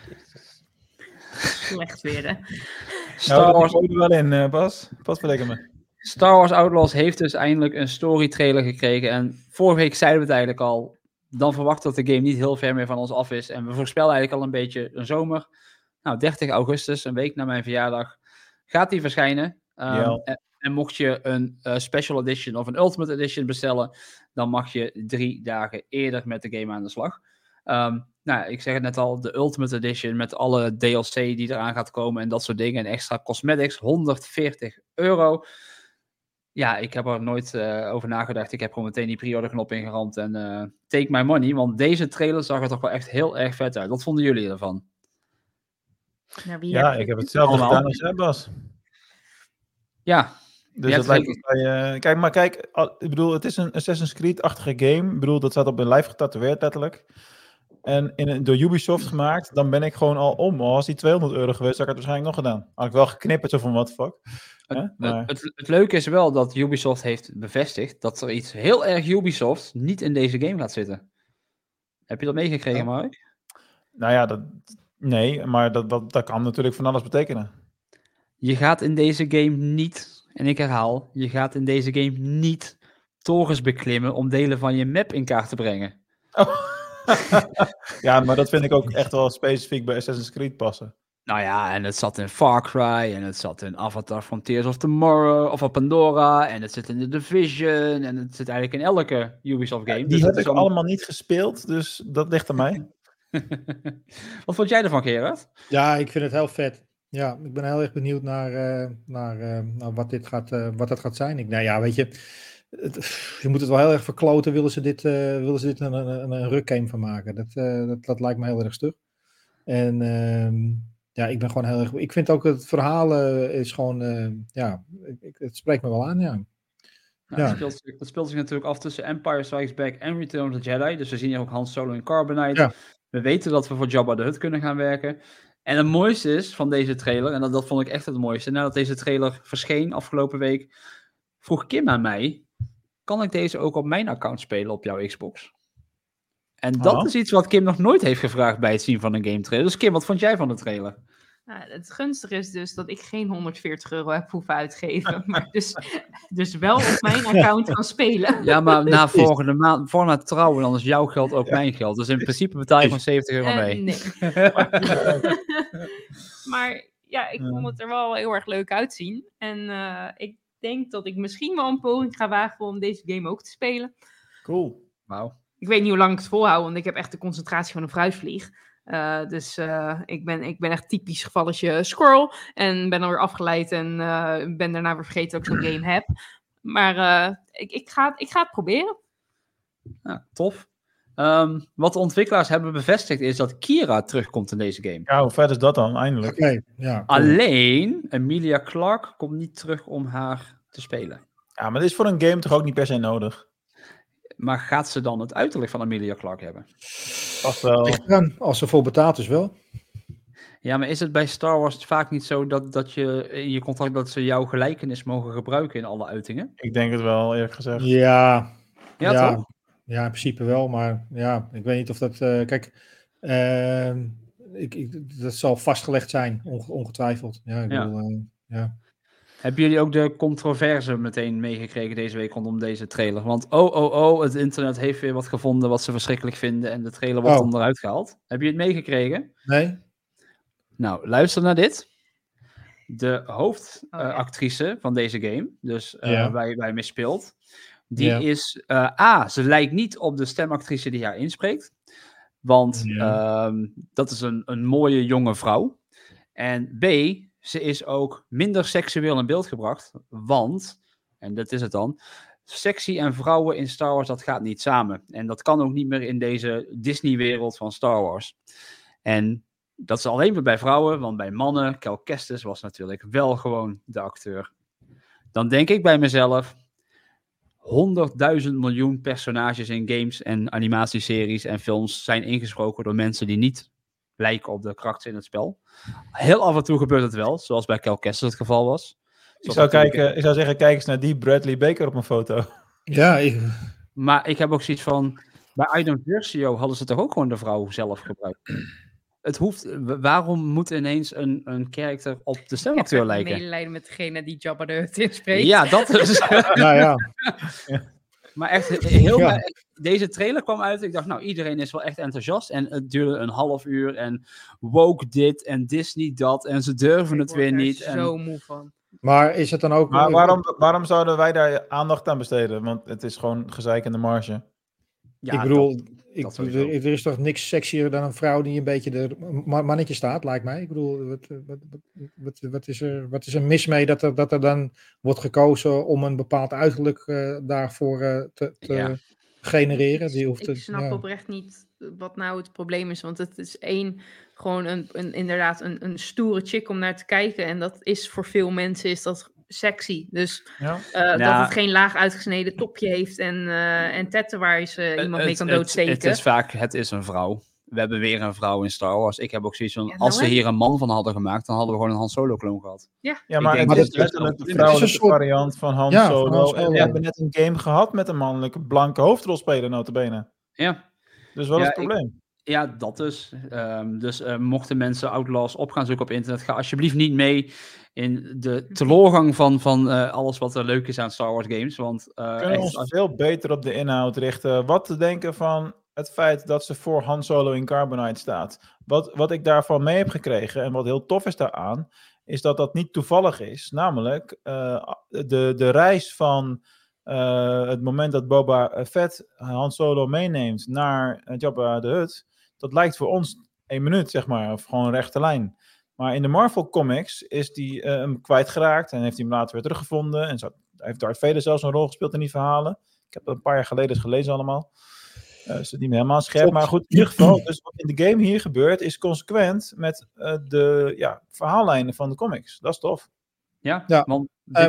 Slecht weer, hè?
Star Wars er wel in, Bas. Pas lekker me.
Star Wars Outlaws heeft dus eindelijk een story trailer gekregen. En vorige week zeiden we het eigenlijk al. Dan verwachten dat de game niet heel ver meer van ons af is. En we voorspellen eigenlijk al een beetje een zomer. Nou, 30 augustus, een week na mijn verjaardag, gaat die verschijnen. En mocht je een Special Edition of een Ultimate Edition bestellen, dan mag je 3 dagen eerder met de game aan de slag. Nou, ik zeg het net al, de Ultimate Edition met alle DLC die eraan gaat komen en dat soort dingen en extra cosmetics, €140. Ja, ik heb er nooit over nagedacht. Ik heb gewoon meteen die pre-order knop ingeramd en take my money, want deze trailer zag er toch wel echt heel erg vet uit. Wat vonden jullie ervan?
Nou,
ja, ik heb hetzelfde gedaan als jij, Bas.
Ja.
Dus dat lijkt me kijk, ik bedoel, het is een Assassin's Creed-achtige game. Ik bedoel, dat staat op mijn lijf getatoeëerd, letterlijk. En door Ubisoft gemaakt, dan ben ik gewoon al om. Al was die €200 geweest, had ik het waarschijnlijk nog gedaan. Had ik wel geknipperd, zo van what the fuck.
Het leuke is wel dat Ubisoft heeft bevestigd dat er iets heel erg Ubisoft niet in deze game gaat zitten. Heb je dat meegekregen, Mark?
Nou ja, nee, maar dat kan natuurlijk van alles betekenen.
Je gaat in deze game niet, en ik herhaal, je gaat in deze game niet torens beklimmen om delen van je map in kaart te brengen.
Oh. Ja, maar dat vind ik ook echt wel specifiek bij Assassin's Creed passen.
Nou ja, en het zat in Far Cry, en het zat in Avatar Frontiers of Tomorrow, of Pandora, en het zit in The Division, en het zit eigenlijk in elke Ubisoft game.
Die heb ik allemaal niet gespeeld, dus dat ligt aan mij.
Wat vond jij ervan, Gerard?
Ja, ik vind het heel vet. Ja, ik ben heel erg benieuwd naar wat dit gaat zijn. Nou ja, weet je, je moet het wel heel erg verkloten, willen ze dit een rukgame van maken. Dat lijkt me heel erg stug. En ja, ik ben gewoon heel erg... Ik vind ook het verhaal is gewoon... het spreekt me wel aan, ja.
Nou, dat speelt zich natuurlijk af tussen Empire Strikes Back en Return of the Jedi. Dus we zien hier ook Han Solo en Carbonite. Ja. We weten dat we voor Jabba the Hutt kunnen gaan werken. En het mooiste is van deze trailer, en dat vond ik echt het mooiste, nadat deze trailer verscheen afgelopen week, vroeg Kim aan mij, kan ik deze ook op mijn account spelen op jouw Xbox? En dat is iets wat Kim nog nooit heeft gevraagd bij het zien van een game trailer. Dus Kim, wat vond jij van de trailer?
Nou, het gunstige is dus dat ik geen €140 heb hoeven uitgeven, maar dus wel op mijn account kan spelen.
Ja, maar na volgende maand trouwen, dan is jouw geld ook mijn geld. Dus in principe betaal je gewoon €70 mee.
Nee. Maar ja, ik vond het er wel heel erg leuk uitzien. En ik denk dat ik misschien wel een poging ga wagen om deze game ook te spelen.
Cool.
Wauw.
Ik weet niet hoe lang ik het volhoud, want ik heb echt de concentratie van een fruitvlieg. Dus ik ben echt typisch gevalletje squirrel. En ben alweer afgeleid en ben daarna weer vergeten dat ik zo'n game heb. Maar ik ga het proberen.
Ja, tof. Wat de ontwikkelaars hebben bevestigd is dat Kira terugkomt in deze game.
Ja, hoe vet is dat dan, eindelijk?
Okay, ja, cool.
Alleen, Emilia Clarke komt niet terug om haar te spelen.
Ja, maar dit is voor een game toch ook niet per se nodig?
Maar gaat ze dan het uiterlijk van Emilia Clarke hebben?
Ligt eraan. Als ze voor betaald is wel.
Ja, maar is het bij Star Wars vaak niet zo dat je in je contract dat ze jouw gelijkenis mogen gebruiken in alle uitingen?
Ik denk het wel, eerlijk gezegd.
Ja,
toch?
Ja, in principe wel, maar ja, ik weet niet of dat... kijk, dat zal vastgelegd zijn, ongetwijfeld. Ja, ik bedoel, ja.
Hebben jullie ook de controverse meteen meegekregen deze week rondom deze trailer? Want het internet heeft weer wat gevonden wat ze verschrikkelijk vinden en de trailer wordt onderuit gehaald. Hebben jullie het meegekregen?
Nee.
Nou, luister naar dit. De hoofdactrice van deze game, dus waar je mee speelt, die is... ze lijkt niet op de stemactrice die haar inspreekt. Want dat is een mooie jonge vrouw. En B, ze is ook minder seksueel in beeld gebracht. Want, en dat is het dan, sexy en vrouwen in Star Wars, dat gaat niet samen. En dat kan ook niet meer in deze Disney-wereld van Star Wars. En dat is alleen maar bij vrouwen, want bij mannen, Cal Kestis was natuurlijk wel gewoon de acteur. Dan denk ik bij mezelf, 100.000 miljoen personages in games en animatieseries en films zijn ingesproken door mensen die niet lijken op de karakters in het spel. Heel af en toe gebeurt het wel, zoals bij Cal Kestis het geval was.
Ik zou zeggen, kijk eens naar die Bradley Baker op mijn foto.
Ja,
maar ik heb ook zoiets van, bij Iden Versio hadden ze toch ook gewoon de vrouw zelf gebruikt. Het hoeft, waarom moet ineens een karakter op de stemacteur lijken?
Ik heb medelijden met degene die Jabba de Hutt inspreekt.
Ja, dat is...
ja.
Maar echt, deze trailer kwam uit. Ik dacht, nou, iedereen is wel echt enthousiast. En het duurde een half uur. En woke dit en Disney dat. En ze durven het weer niet.
Ik word er zo moe van.
Maar is het dan ook...
Maar waarom zouden wij daar aandacht aan besteden? Want het is gewoon gezeik in de marge.
Ja, ik bedoel, er is toch niks sexier dan een vrouw die een beetje de mannetje staat, lijkt mij. Ik bedoel, wat is er mis mee dat er dan wordt gekozen om een bepaald uiterlijk daarvoor te genereren?
Ik snap oprecht niet wat nou het probleem is, want het is gewoon inderdaad een stoere chick om naar te kijken. En dat is voor veel mensen is dat sexy. Dus dat het geen laag uitgesneden topje heeft en tetten waar je iemand mee kan doodsteken.
Het is een vrouw. We hebben weer een vrouw in Star Wars. Ik heb ook zoiets van, als ze hier een man van hadden gemaakt, dan hadden we gewoon een Han Solo-kloon gehad.
Ja,
maar het is letterlijk de vrouwelijke variant van Han Solo. En we hebben net een game gehad met een mannelijke blanke hoofdrolspeler, nota bene.
Ja.
Dus wat is het probleem?
Ja, dat dus. Mochten mensen Outlaws op gaan zoeken op internet, ga alsjeblieft niet mee in de teleurgang van alles wat er leuk is aan Star Wars games. Want,
kunnen we ons veel beter op de inhoud richten. Wat te denken van het feit dat ze voor Han Solo in Carbonite staat. Wat ik daarvan mee heb gekregen en wat heel tof is daaraan, is dat dat niet toevallig is. Namelijk de reis van het moment dat Boba Fett Han Solo meeneemt naar Jabba de Hutt. Dat lijkt voor ons 1 minuut, zeg maar, of gewoon een rechte lijn. Maar in de Marvel comics is die hem kwijtgeraakt en heeft hij hem later weer teruggevonden. En heeft Darth Vader zelfs een rol gespeeld in die verhalen. Ik heb dat een paar jaar geleden gelezen allemaal. Is het niet meer helemaal scherp. Maar goed, in ieder geval, dus wat in de game hier gebeurt, is consequent met de verhaallijnen van de comics. Dat is tof.
Ja. Want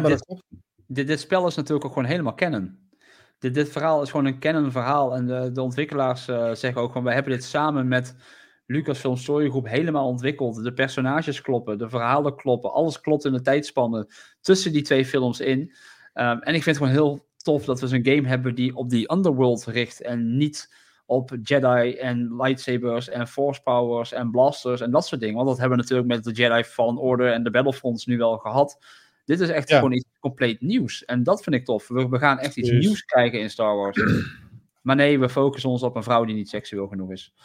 dit spel is natuurlijk ook gewoon helemaal canon. Dit verhaal is gewoon een canon verhaal. En de ontwikkelaars zeggen ook van, wij hebben dit samen met Lucasfilm Story Group helemaal ontwikkeld. De personages kloppen, de verhalen kloppen, alles klopt in de tijdspannen tussen die 2 films in. En ik vind het gewoon heel tof dat we zo'n game hebben die op die underworld richt en niet op Jedi en lightsabers en force powers en blasters en dat soort dingen. Want dat hebben we natuurlijk met de Jedi Fallen Order en de Battlefronts nu wel gehad. Dit is echt gewoon iets compleet nieuws. En dat vind ik tof. We gaan echt iets nieuws krijgen in Star Wars. Maar nee, we focussen ons op een vrouw die niet seksueel genoeg is.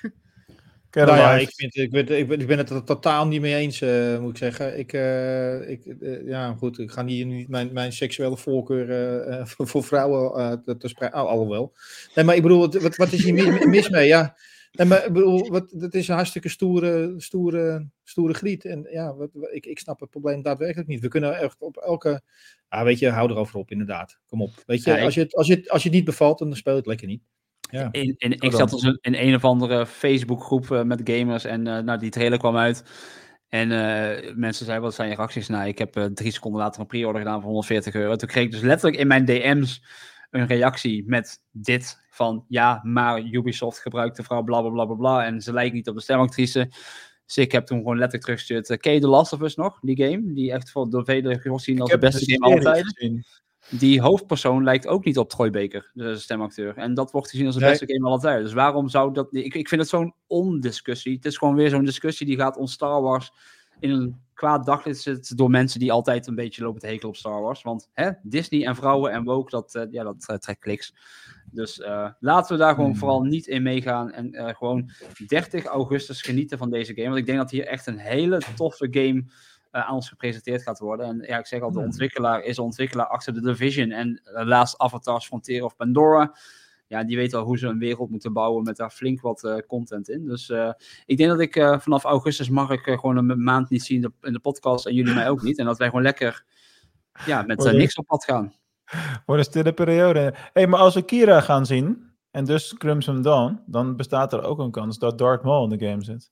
Ik ben het er totaal niet mee eens, moet ik zeggen. Ik ga niet mijn seksuele voorkeur voor vrouwen te spreiden. Alhoewel. Nee, maar ik bedoel, wat is hier mis mee? Ja. Nee, maar ik bedoel, dat is een hartstikke stoere griet. En ja, ik snap het probleem daadwerkelijk niet. We kunnen echt op elke... weet je, hou erover op, inderdaad. Kom op. Weet je, als je het niet bevalt, dan speel je het lekker niet. Ja.
Ik zat dus in een of andere Facebookgroep met gamers en die trailer kwam uit. En mensen zeiden, wat zijn je reacties? Nou, ik heb 3 seconden later een pre-order gedaan voor €140. Toen kreeg ik dus letterlijk in mijn DM's een reactie met dit van ja, maar Ubisoft gebruikt de vrouw bla bla bla bla bla en ze lijkt niet op de stemactrice. Dus ik heb toen gewoon letterlijk teruggestuurd. Ken je The Last of Us nog, die game? Die echt door velen gezien als de beste game altijd. Die hoofdpersoon lijkt ook niet op Troy Baker, de stemacteur. En dat wordt gezien als de beste game altijd. Dus waarom zou dat... Ik vind het zo'n ondiscussie. Het is gewoon weer zo'n discussie die gaat om Star Wars in een kwaad daglicht zit door mensen die altijd een beetje lopen te hekelen op Star Wars. Want Disney en vrouwen en woke, dat trekt kliks. Dus laten we daar gewoon vooral niet in meegaan. En gewoon 30 augustus genieten van deze game. Want ik denk dat hier echt een hele toffe game aan ons gepresenteerd gaat worden. En ja, ik zeg al, de ontwikkelaar is de ontwikkelaar achter The Division en Last Avatars Frontier of Pandora. Ja, die weet al hoe ze een wereld moeten bouwen met daar flink wat content in. Dus ik denk dat ik vanaf augustus mag ik gewoon een maand niet zien in de podcast en jullie mij ook niet. En dat wij gewoon lekker met niks op pad gaan.
Voor een stille periode. Hey, maar als we Kira gaan zien en dus Crimson Dawn, dan bestaat er ook een kans dat Darth Maul in de game zit.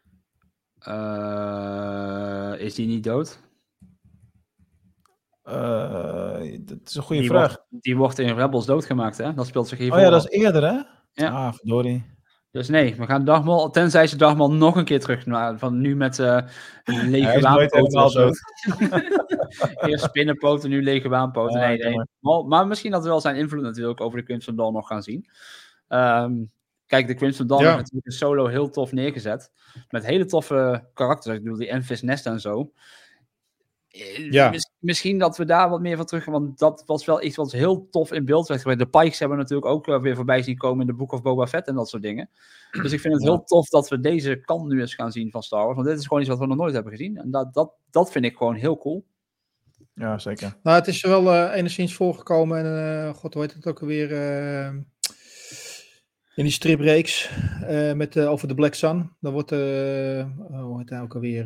Is die niet dood?
Dat is een goede vraag.
Die wordt in Rebels doodgemaakt, hè? Dat speelt zich hiervoor.
Oh ja, dat is eerder, hè?
Ja.
Ah, verdorie.
Dus nee, we gaan Darth Maul, tenzij ze Darth Maul nog een keer terug van nu met lege waanpoten. Eerst spinnenpoten, nu lege waanpoten. Nee. Maar misschien dat we wel zijn invloed natuurlijk over de Crimson Dawn nog gaan zien. Kijk, de Crimson Dawn heeft natuurlijk een solo heel tof neergezet. Met hele toffe karakters. Ik bedoel, die Enfys Nest en zo. Ja. Misschien dat we daar wat meer van terug gaan. Want dat was wel iets wat heel tof in beeld werd gebracht. De Pikes hebben we natuurlijk ook weer voorbij zien komen in de Book of Boba Fett en dat soort dingen. Dus ik vind het heel tof dat we deze kant nu eens gaan zien van Star Wars. Want dit is gewoon iets wat we nog nooit hebben gezien. En dat vind ik gewoon heel cool.
Ja, zeker.
Nou, het is wel enigszins voorgekomen. En god, hoe heet het ook alweer? In die stripreeks over de Black Sun, dan wordt hoe heet hij ook alweer?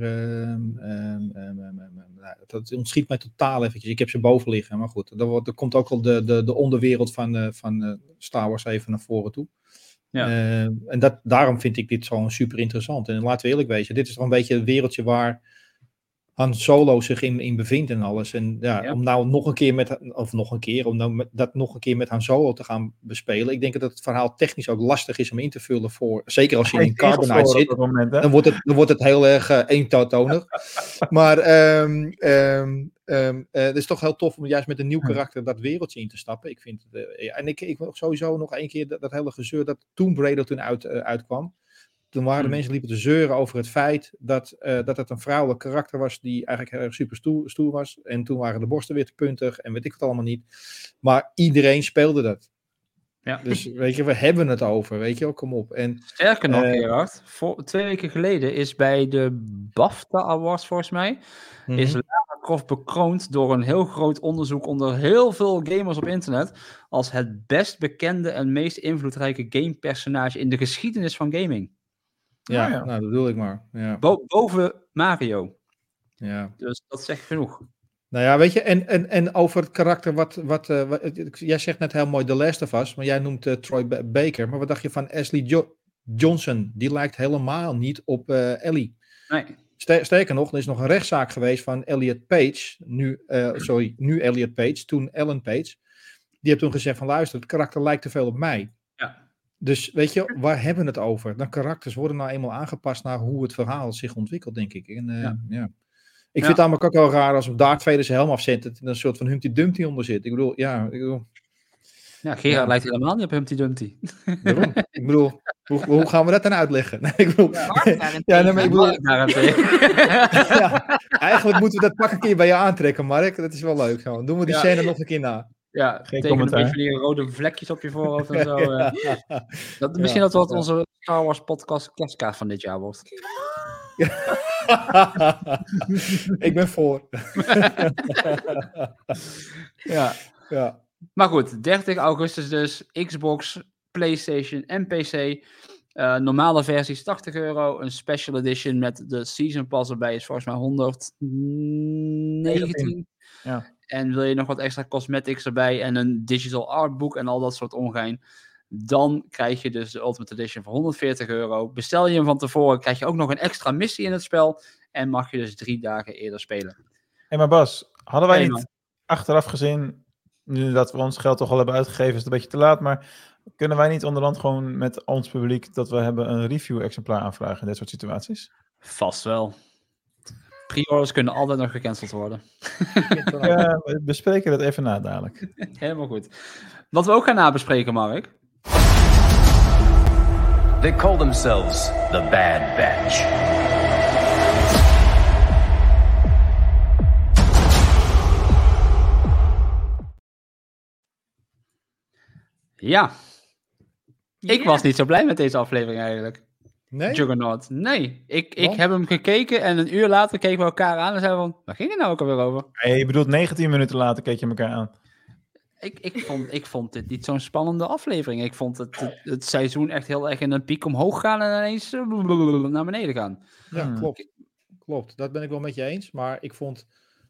Dat ontschiet mij totaal eventjes. Ik heb ze boven liggen, maar goed. Er komt ook al de onderwereld van Star Wars even naar voren toe. Ja. En daarom vind ik dit gewoon super interessant. En laten we eerlijk wezen, dit is toch een beetje het wereldje waar Han Solo zich in bevindt en alles. En om nou om dat nog een keer met Han Solo te gaan bespelen. Ik denk dat het verhaal technisch ook lastig is om in te vullen voor. Zeker als je in Carbonite zit. Dan wordt het heel erg eentonig. Maar het is toch heel tof om juist met een nieuw karakter dat wereldje in te stappen. Ik vind het, en ik wil sowieso nog één keer dat hele gezeur dat Tomb Raider toen uitkwam. Toen waren de mensen liepen te zeuren over het feit dat het een vrouwelijk karakter was die eigenlijk heel erg super stoer was. En toen waren de borsten weer te puntig en weet ik het allemaal niet. Maar iedereen speelde dat. Ja. Dus weet je, we hebben het over, weet je wel, kom op. En,
sterker nog, Gerard, 2 weken geleden is bij de BAFTA Awards volgens mij, is Lara Croft bekroond door een heel groot onderzoek onder heel veel gamers op internet als het best bekende en meest invloedrijke gamepersonage in de geschiedenis van gaming.
Ja, nou, dat bedoel ik maar. Ja.
Boven Mario.
Ja.
Dus dat zegt genoeg.
Nou ja, weet je, en over het karakter, jij zegt net heel mooi The Last of Us, maar jij noemt Troy Baker. Maar wat dacht je van Ashley Johnson? Die lijkt helemaal niet op Ellie.
Nee.
Sterker nog, er is nog een rechtszaak geweest van Elliot Page, nu Elliot Page, toen Ellen Page. Die heeft toen gezegd van luister, het karakter lijkt te veel op mij.
Ja.
Dus weet je, waar hebben we het over? Dan karakters worden nou eenmaal aangepast naar hoe het verhaal zich ontwikkelt, denk ik. En, Ik vind het namelijk ook wel raar als Darth Vader zijn helm afzet en er een soort van Humpty Dumpty onder zit. Ik bedoel,
Ja, Gerard lijkt helemaal niet op Humpty Dumpty.
Daarom. Ik bedoel, hoe gaan we dat dan uitleggen? Ik bedoel, eigenlijk moeten we dat pak een keer bij je aantrekken, Mark. Dat is wel leuk. Zo. Doen we die scène nog een keer na.
Ja, tegen een beetje die rode vlekjes op je voorhoofd en zo. Misschien dat wat onze Star Wars podcast kerstkaart van dit jaar wordt.
Ik ben voor.
Ja. Maar goed, 30 augustus dus. Xbox, PlayStation en PC. Normale versie is €80. Een special edition met de Season Pass erbij is volgens mij 119.
Ja.
En wil je nog wat extra cosmetics erbij en een digital artbook en al dat soort ongein, dan krijg je dus de Ultimate Edition voor €140. Bestel je hem van tevoren, krijg je ook nog een extra missie in het spel en mag je dus 3 dagen eerder spelen.
Hey, maar Bas, hadden wij niet achteraf gezien nu dat we ons geld toch al hebben uitgegeven, is het een beetje te laat. Maar kunnen wij niet onderhand gewoon met ons publiek dat we hebben een review-exemplaar aanvragen in dit soort situaties?
Vast wel. Pre-orders kunnen altijd nog gecanceld worden.
Ja, we bespreken dat even na dadelijk.
Helemaal goed. Wat we ook gaan nabespreken, Mark.
They call themselves the Bad Batch.
Ja. Ik was niet zo blij met deze aflevering eigenlijk.
Nee?
Juggernaut. Nee. Ik heb hem gekeken en een uur later keken we elkaar aan en zeiden van, waar ging het nou ook alweer over?
Hey, je bedoelt 19 minuten later keek je elkaar aan.
Ik vond dit niet zo'n spannende aflevering. Ik vond het seizoen echt heel erg in een piek omhoog gaan en ineens naar beneden gaan.
Ja, klopt. Dat ben ik wel met je eens. Maar ik vond...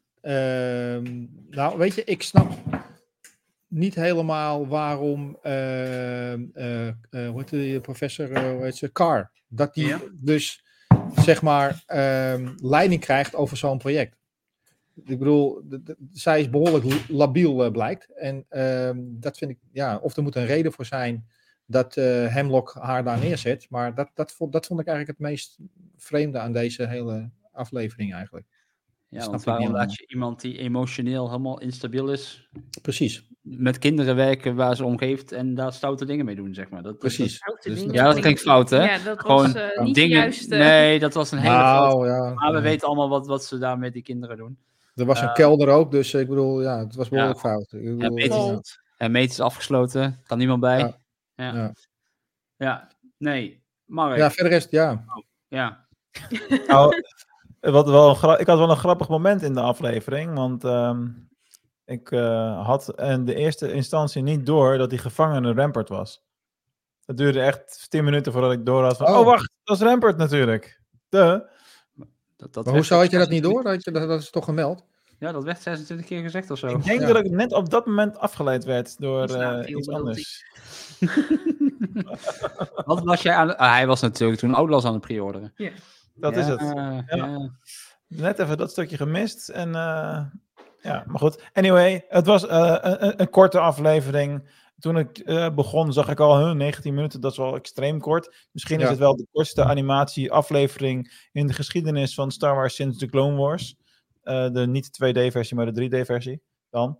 nou, weet je, ik snap niet helemaal waarom... hoe heet die professor? Carr. Dat die dus, zeg maar, leiding krijgt over zo'n project. Ik bedoel, zij is behoorlijk labiel, blijkt. En dat vind ik, ja, of er moet een reden voor zijn dat Hemlock haar daar neerzet. Maar dat vond ik eigenlijk het meest vreemde aan deze hele aflevering eigenlijk.
Ja, want waarom laat je iemand die emotioneel helemaal instabiel is...
Precies.
Met kinderen werken waar ze om geeft en daar stoute dingen mee doen, zeg maar.
Precies.
Dat klinkt fout, hè?
Ja, dat gewoon was niet
dingen,
juist...
Nee, dat was een hele fout.
Ja,
maar we weten allemaal wat ze daar met die kinderen doen.
Er was een kelder ook, dus ik bedoel, ja, het was behoorlijk fout. Ik bedoel,
meet is afgesloten, kan niemand bij. Ja. Nee, Mark.
Ja, verder is het, ja.
Ja.
Nou, ik had wel een grappig moment in de aflevering, want ik had in de eerste instantie niet door dat die gevangene Rampart was. Het duurde echt 10 minuten voordat ik door had van, oh wacht, dat is Rampart natuurlijk.
Maar hoezo had je dat niet door? Dat is toch gemeld?
Ja, dat werd 26 keer gezegd of zo.
Ik denk dat ik net op dat moment afgeleid werd door iets anders.
Wat was jij aan... hij was natuurlijk toen Outlaws aan het pre-orderen.
Ja.
Dat is het. Ja. Net even dat stukje gemist. En ja, maar goed. Anyway, het was een korte aflevering. Toen ik begon, zag ik al 19 minuten. Dat is wel extreem kort. Misschien is het wel de kortste animatie-aflevering in de geschiedenis van Star Wars sinds de Clone Wars. Niet de 2D-versie, maar de 3D-versie dan.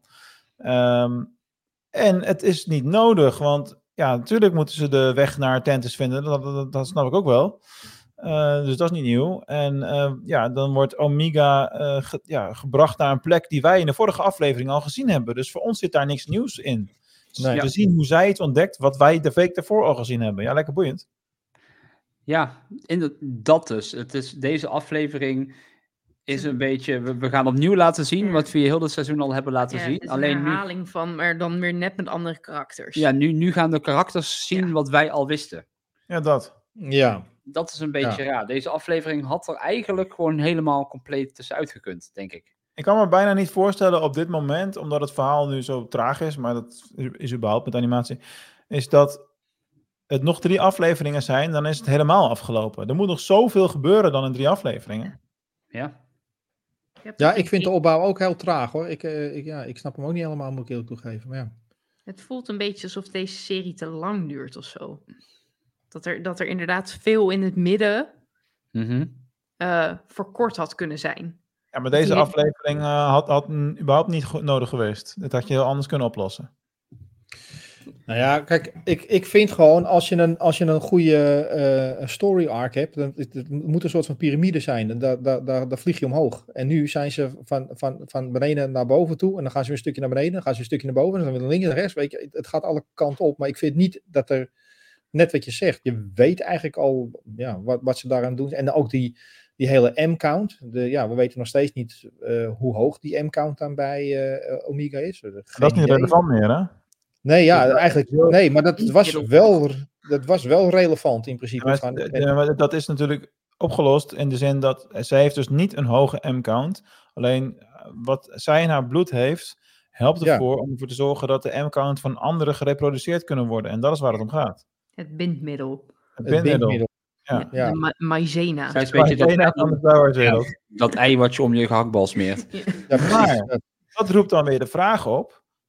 En het is niet nodig, want ja, natuurlijk moeten ze de weg naar Tantis vinden. Dat snap ik ook wel. Dus dat is niet nieuw. En dan wordt Omega gebracht naar een plek die wij in de vorige aflevering al gezien hebben. Dus voor ons zit daar niks nieuws in. Nee. We zien hoe zij het ontdekt, wat wij de week daarvoor al gezien hebben. Ja, lekker boeiend.
Ja, dat dus. Deze aflevering is een beetje... We gaan opnieuw laten zien wat we heel het seizoen al hebben laten zien.
Het is alleen een herhaling van, maar dan weer net met andere karakters.
Ja, nu gaan de karakters zien wat wij al wisten.
Ja, dat.
Ja.
Dat is een beetje raar. Deze aflevering had er eigenlijk gewoon helemaal compleet tussenuit gekund, denk ik.
Ik kan me bijna niet voorstellen op dit moment, omdat het verhaal nu zo traag is, maar dat is überhaupt met animatie, is dat het nog 3 afleveringen zijn, dan is het helemaal afgelopen. Er moet nog zoveel gebeuren dan in 3 afleveringen.
Ja.
Ja, ik vind de opbouw ook heel traag, hoor. Ik snap hem ook niet helemaal, moet ik eerlijk toegeven. Maar ja.
Het voelt een beetje alsof deze serie te lang duurt of zo. Dat er inderdaad veel in het midden verkort had kunnen zijn.
Ja, maar deze aflevering had überhaupt niet nodig geweest. Dit had je heel anders kunnen oplossen.
Nou ja, kijk, ik vind gewoon, als je een goede story arc hebt, dan het moet een soort van piramide zijn. Daar vlieg je omhoog. En nu zijn ze van beneden naar boven toe. En dan gaan ze weer een stukje naar beneden, dan gaan ze weer een stukje naar boven. En dan weer links en rechts. Weet je, het gaat alle kanten op. Maar ik vind niet dat er, net wat je zegt, je weet eigenlijk al wat ze daaraan doen. En ook die hele M-count. We weten nog steeds niet hoe hoog die M-count dan bij Omega is.
Dat is niet relevant meer, hè?
Nee, eigenlijk nee, maar dat was wel relevant in principe.
Maar dat is natuurlijk opgelost in de zin dat zij heeft dus niet een hoge M-count. Alleen wat zij in haar bloed heeft, helpt ervoor om ervoor te zorgen dat de M-count van anderen gereproduceerd kunnen worden. En dat is waar het om gaat.
Het bindmiddel.
Het bindmiddel.
Ja. De maïzena.
Zij is een beetje dat ei wat je om je gehaktbal smeert.
Maar dat roept dan weer de vraag op.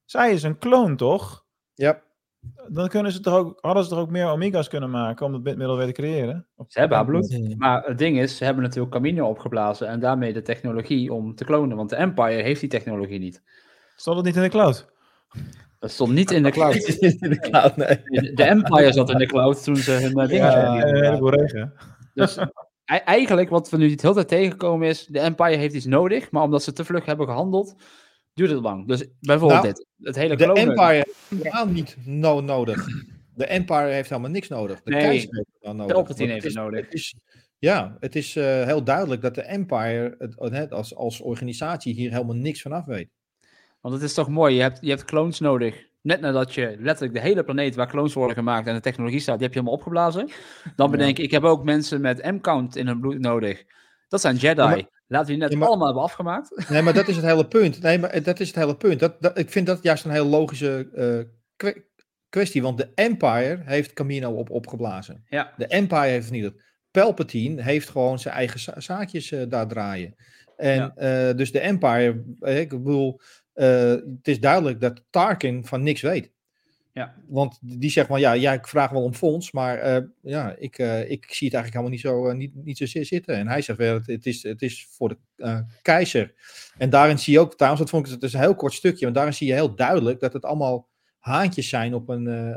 Zij is een kloon, toch?
Ja.
Dan hadden ze toch ook meer Omega's kunnen maken om het middel weer te creëren?
Ze hebben haar bloed. Maar het ding is, ze hebben natuurlijk Camino opgeblazen en daarmee de technologie om te klonen. Want de Empire heeft die technologie niet.
Stond het niet in de cloud?
Dat stond niet in de cloud.
in de cloud, nee.
De Empire zat in de cloud toen ze hun dingen
en een heleboel regen.
Dus eigenlijk wat we nu de hele tijd tegenkomen is, de Empire heeft iets nodig, maar omdat ze te vlug hebben gehandeld, duurt het lang. Dus bijvoorbeeld het hele klonen.
De Empire heeft helemaal niet nodig. De Empire heeft helemaal niks nodig. De keizer heeft het dan nodig.
Palpatine heeft het nodig.
Het is heel duidelijk dat de Empire als organisatie hier helemaal niks van af weet.
Want het is toch mooi, je hebt clones nodig. Net nadat je letterlijk de hele planeet waar clones worden gemaakt en de technologie staat, die heb je helemaal opgeblazen. Dan bedenk ik heb ook mensen met M-count in hun bloed nodig. Dat zijn Jedi. Laten we die net allemaal hebben afgemaakt.
Nee, maar dat is het hele punt. Ik vind dat juist een heel logische kwestie. Want de Empire heeft Camino opgeblazen.
Ja.
De Empire heeft het niet. Palpatine heeft gewoon zijn eigen zaakjes daar draaien. En dus de Empire, ik bedoel, het is duidelijk dat Tarkin van niks weet.
Ja.
Want die zegt van, ik vraag wel om fonds, maar ik zie het eigenlijk helemaal niet zo zitten. En hij zegt wel, het is voor de keizer. En daarin zie je ook, trouwens, dat vond ik, het is een heel kort stukje, maar daarin zie je heel duidelijk dat het allemaal haantjes zijn op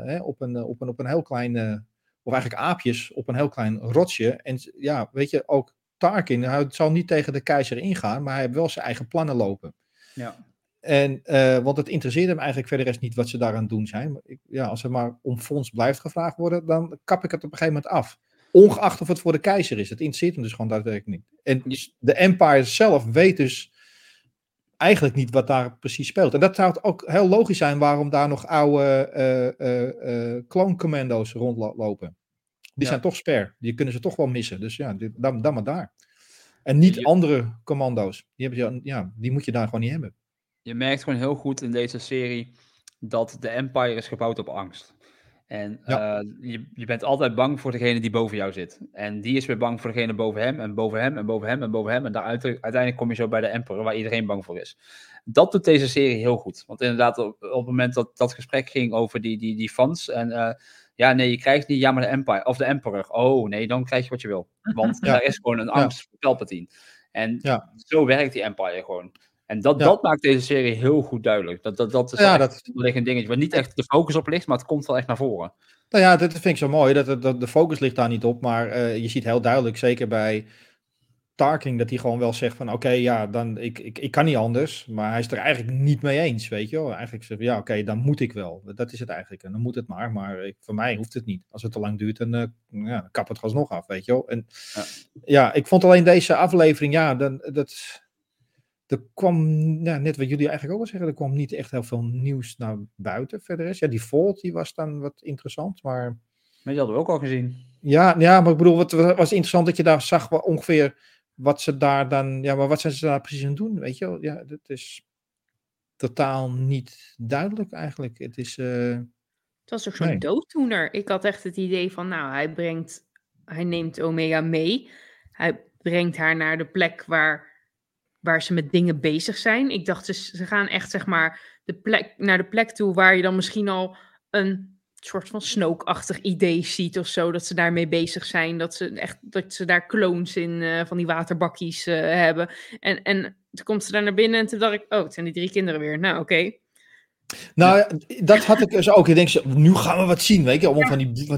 een heel klein, of eigenlijk aapjes op een heel klein rotsje. En ja, weet je, ook Tarkin, hij zal niet tegen de keizer ingaan, maar hij heeft wel zijn eigen plannen lopen.
Ja.
En, want het interesseert hem eigenlijk verder rest niet wat ze daaraan doen zijn. Als er maar om fonds blijft gevraagd worden, dan kap ik het op een gegeven moment af. Ongeacht of het voor de keizer is. Het interesseert hem dus gewoon daadwerkelijk niet. En de Empire zelf weet dus eigenlijk niet wat daar precies speelt. En dat zou het ook heel logisch zijn waarom daar nog oude clone-commando's rondlopen. Die zijn toch spare. Die kunnen ze toch wel missen. Dus ja, dan maar daar. En niet andere commando's. Die moet je daar gewoon niet hebben.
Je merkt gewoon heel goed in deze serie dat de Empire is gebouwd op angst. En je bent altijd bang voor degene die boven jou zit. En die is weer bang voor degene boven hem en boven hem en boven hem en boven hem. En uiteindelijk kom je zo bij de Emperor, waar iedereen bang voor is. Dat doet deze serie heel goed. Want inderdaad, op het moment dat dat gesprek ging over die fans en... je krijgt niet, maar de Empire, of de Emperor. Oh, nee, dan krijg je wat je wil. Want daar is gewoon een angst voor Palpatine. En zo werkt die Empire gewoon. En dat maakt deze serie heel goed duidelijk. Dat is een dingetje waar niet echt de focus op ligt, maar het komt wel echt naar voren.
Nou ja, dat vind ik zo mooi. Dat de focus ligt daar niet op, maar je ziet heel duidelijk, zeker bij Tarkin, dat hij gewoon wel zegt van dan ik kan niet anders, maar hij is het er eigenlijk niet mee eens, weet je wel. Eigenlijk zegt hij, dan moet ik wel. Dat is het eigenlijk. En dan moet het maar voor mij hoeft het niet. Als het te lang duurt, dan kap het alsnog af, weet je wel. En ik vond alleen deze aflevering, er kwam, net wat jullie eigenlijk ook al zeggen, er kwam niet echt heel veel nieuws naar buiten verder is. Ja, die Vault, die was dan wat interessant, maar...
Maar die hadden we ook al gezien.
Ja, maar ik bedoel, wat was interessant dat je daar zag ongeveer wat ze daar dan... Ja, maar wat zijn ze daar precies aan het doen, weet je wel? Ja, dat is totaal niet duidelijk eigenlijk. Het is...
Het was ook zo'n dooddoener. Ik had echt het idee van, hij neemt Omega mee. Hij brengt haar naar de plek waar ze met dingen bezig zijn. Ik dacht, ze gaan echt, zeg maar, naar de plek toe waar je dan misschien al een soort van Snoke-achtig idee ziet of zo, dat ze daarmee bezig zijn, dat ze daar clones in van die waterbakjes hebben. En toen komt ze daar naar binnen en toen dacht ik, het zijn die 3 kinderen weer. Nou, oké.
Nou, dat had ik dus ook. Ik denk, nu gaan we wat zien, weet je, allemaal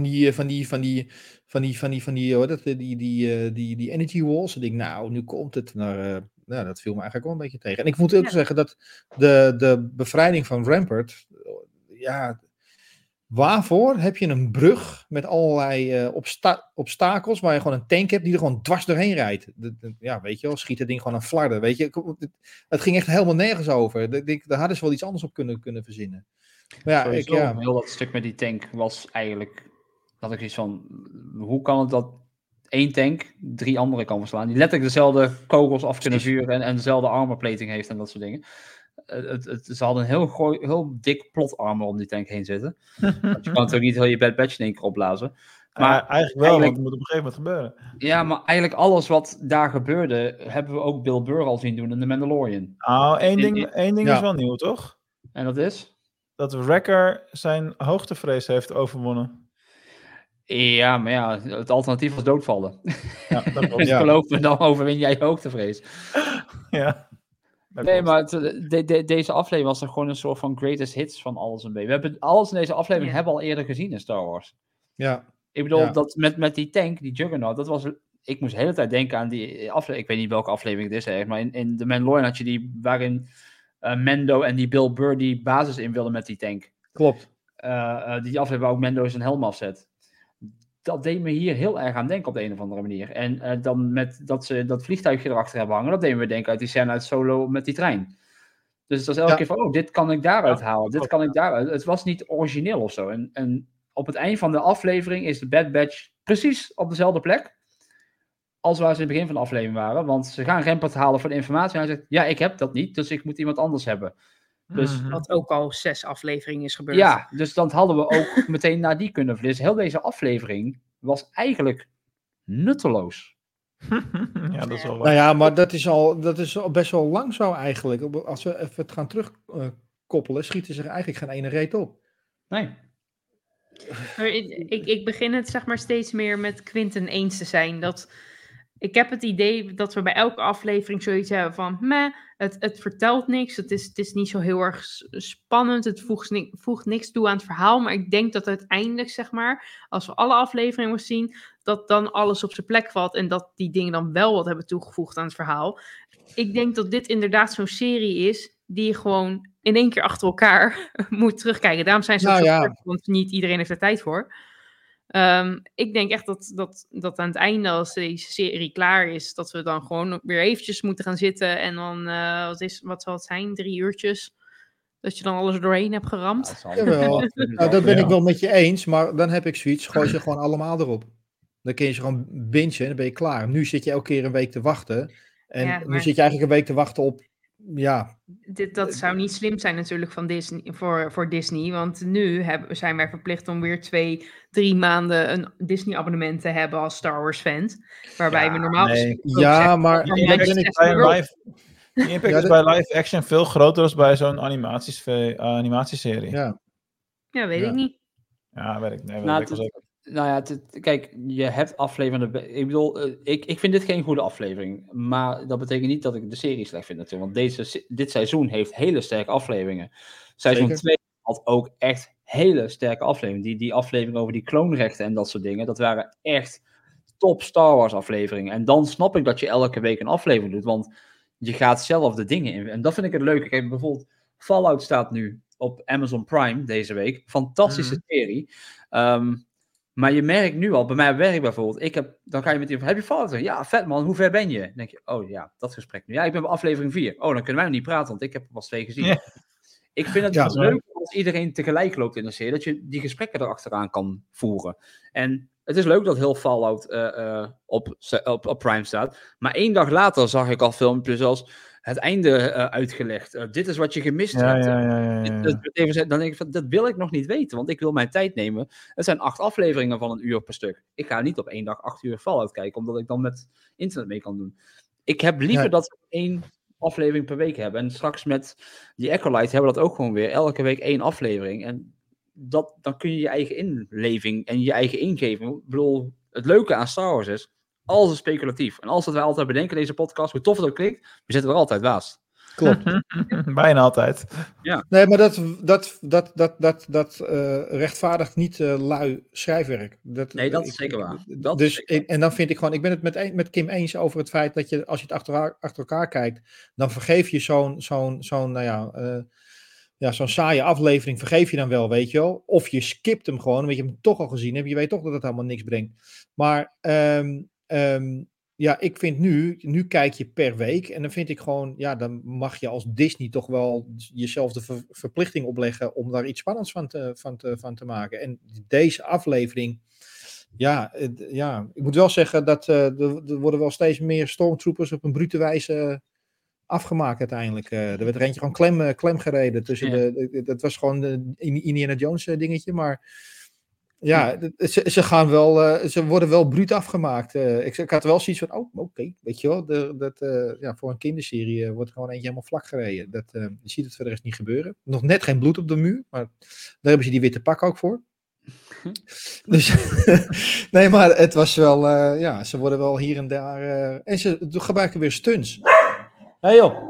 die energy walls. En ik denk, nu komt het naar... dat viel me eigenlijk wel een beetje tegen. En ik moet ook zeggen dat de bevrijding van Rampart, waarvoor heb je een brug met allerlei obstakels waar je gewoon een tank hebt die er gewoon dwars doorheen rijdt? Weet je wel, schiet het ding gewoon aan flarden, weet je. Het ging echt helemaal nergens over. Daar hadden ze wel iets anders op kunnen verzinnen. Maar
heel dat stuk met die tank was eigenlijk, dat ik iets van, hoe kan het dat 1 tank 3 andere kan verslaan, die letterlijk dezelfde kogels af kunnen vuren en dezelfde armorplating heeft en dat soort dingen. Ze hadden een heel dik plot armor om die tank heen zitten. Want je kan natuurlijk niet heel je Bad Batch in 1 keer opblazen. Maar
eigenlijk wel, want het moet op een gegeven moment gebeuren.
Ja, maar eigenlijk alles wat daar gebeurde, hebben we ook Bill Burr al zien doen in The Mandalorian.
Één ding is wel nieuw, toch?
En dat is?
dat Wrecker zijn hoogtevrees heeft overwonnen.
Ja, maar ja, het alternatief was doodvallen.
Ja, dat klopt.
Dus geloof me, dan overwin jij je hoogtevrees.
Ja.
Nee, maar deze aflevering was er gewoon een soort van greatest hits van alles een beetje. We hebben alles in deze aflevering hebben al eerder gezien in Star Wars.
Ja.
Ik bedoel, dat met die tank, die Juggernaut, dat was... Ik moest de hele tijd denken aan die aflevering. Ik weet niet welke aflevering het is eigenlijk, maar in The Mandalorian had je die waarin Mando en die Bill Burr die basis in wilden met die tank.
Klopt.
Die aflevering waar ook Mando zijn helm afzet. Dat deed me hier heel erg aan denken op de een of andere manier. En dan met dat ze dat vliegtuigje erachter hebben hangen, dat deed me denken uit die scène uit Solo met die trein. Dus het was elke keer van, dit kan ik daaruit halen, dit kan ik daaruit. Het was niet origineel of zo. En op het eind van de aflevering is de Bad Batch precies op dezelfde plek als waar ze in het begin van de aflevering waren. Want ze gaan Rampart halen voor de informatie en hij zegt, ja, ik heb dat niet, dus ik moet iemand anders hebben. Dus,
wat ook al 6 afleveringen is gebeurd.
Ja, dus dan hadden we ook meteen naar die kunnen vliegen. Heel deze aflevering was eigenlijk nutteloos.
Ja, dat is wel waar.
Nou ja, maar dat is al best wel lang zo eigenlijk. Als we even het gaan terugkoppelen, schieten ze er eigenlijk geen ene reet op.
Nee.
Ik begin het zeg maar steeds meer met Quinten eens te zijn. Ik heb het idee dat we bij elke aflevering zoiets hebben van... Het vertelt niks, het is niet zo heel erg spannend, het voegt niks toe aan het verhaal. Maar ik denk dat uiteindelijk, zeg maar, als we alle afleveringen zien... dat dan alles op zijn plek valt en dat die dingen dan wel wat hebben toegevoegd aan het verhaal. Ik denk dat dit inderdaad zo'n serie is die je gewoon in één keer achter elkaar moet terugkijken. Daarom zijn ze ook zo kort, want niet iedereen heeft er tijd voor. Ik denk echt dat aan het einde, als deze serie klaar is, dat we dan gewoon weer eventjes moeten gaan zitten en dan, wat zal het zijn, 3 uurtjes, dat je dan alles er doorheen hebt geramd.
Jawel. Nou, dat ben ik wel met je eens, maar dan heb ik zoiets, gooi ze gewoon allemaal erop. Dan kun je ze gewoon bingen en dan ben je klaar. Nu zit je elke keer een week te wachten en nu zit je eigenlijk een week te wachten op,
dat zou niet slim zijn natuurlijk van Disney, voor Disney, want nu zijn wij verplicht om weer 2-3 maanden een Disney-abonnement te hebben als Star Wars-fan, waarbij we normaal
maar
de impact is bij live action veel groter dan bij zo'n animatieserie.
Ja, weet ik niet.
Ja, weet ik wel zeker.
Nou ja, kijk, je hebt afleveringen... Ik bedoel, ik vind dit geen goede aflevering. Maar dat betekent niet dat ik de serie slecht vind natuurlijk. Want dit seizoen heeft hele sterke afleveringen. Seizoen 2 had ook echt hele sterke afleveringen. Die aflevering over die kloonrechten en dat soort dingen. Dat waren echt top Star Wars afleveringen. En dan snap ik dat je elke week een aflevering doet. Want je gaat zelf de dingen in. En dat vind ik het leuke. Kijk, bijvoorbeeld Fallout staat nu op Amazon Prime deze week. Fantastische serie. Maar je merkt nu al, bij mij op werk bijvoorbeeld, dan ga je met iemand, heb je Fallout? Ja, vet man, hoe ver ben je? Dan denk je, oh ja, dat gesprek nu. Ja, ik ben bij aflevering 4. Oh, dan kunnen wij nog niet praten, want ik heb er pas 2 gezien. Ja. Ik vind het leuk als iedereen tegelijk loopt in een serie, dat je die gesprekken erachteraan kan voeren. En het is leuk dat heel Fallout op Prime staat. Maar 1 dag later zag ik al filmpjes als het einde uitgelegd. Dit is wat je gemist hebt. Dan denk ik, dat wil ik nog niet weten, want ik wil mijn tijd nemen. Het zijn 8 afleveringen van 1 uur per stuk. Ik ga niet op 1 dag 8 uur Fallout kijken, omdat ik dan met internet mee kan doen. Ik heb liever dat we 1 aflevering per week hebben. En straks met die Acolyte hebben we dat ook gewoon weer. Elke week 1 aflevering. En dan kun je je eigen inleving en je eigen ingeving. Ik bedoel, het leuke aan Star Wars is, alles is speculatief. En alles wat wij altijd bedenken in deze podcast, hoe tof het ook klinkt, we zitten er altijd naast.
Klopt.
Bijna altijd.
Ja.
Nee, maar dat rechtvaardigt niet lui schrijfwerk.
Dat is zeker waar.
En dan vind ik gewoon, ik ben het met Kim eens over het feit dat je, als je het achter elkaar kijkt, dan vergeef je zo'n saaie aflevering vergeef je dan wel, weet je wel. Of je skipt hem gewoon, omdat je hem toch al gezien hebt. Je weet toch dat het helemaal niks brengt. Maar ik vind nu kijk je per week. En dan vind ik gewoon, dan mag je als Disney toch wel jezelf de verplichting opleggen om daar iets spannends van te maken. En deze aflevering, ik moet wel zeggen dat er worden wel steeds meer stormtroopers op een brute wijze afgemaakt uiteindelijk. Er werd er eentje gewoon klem gereden. Dat was gewoon een Indiana Jones dingetje, maar Ja, ze gaan wel, ze worden wel bruut afgemaakt. Ik had wel zoiets van, oké, weet je wel, voor een kinderserie wordt gewoon eentje helemaal vlak gereden. Je ziet het verder niet gebeuren. Nog net geen bloed op de muur, maar daar hebben ze die witte pak ook voor. Dus, nee, maar het was wel, ze worden wel hier en daar, en ze gebruiken weer stunts. Hé joh.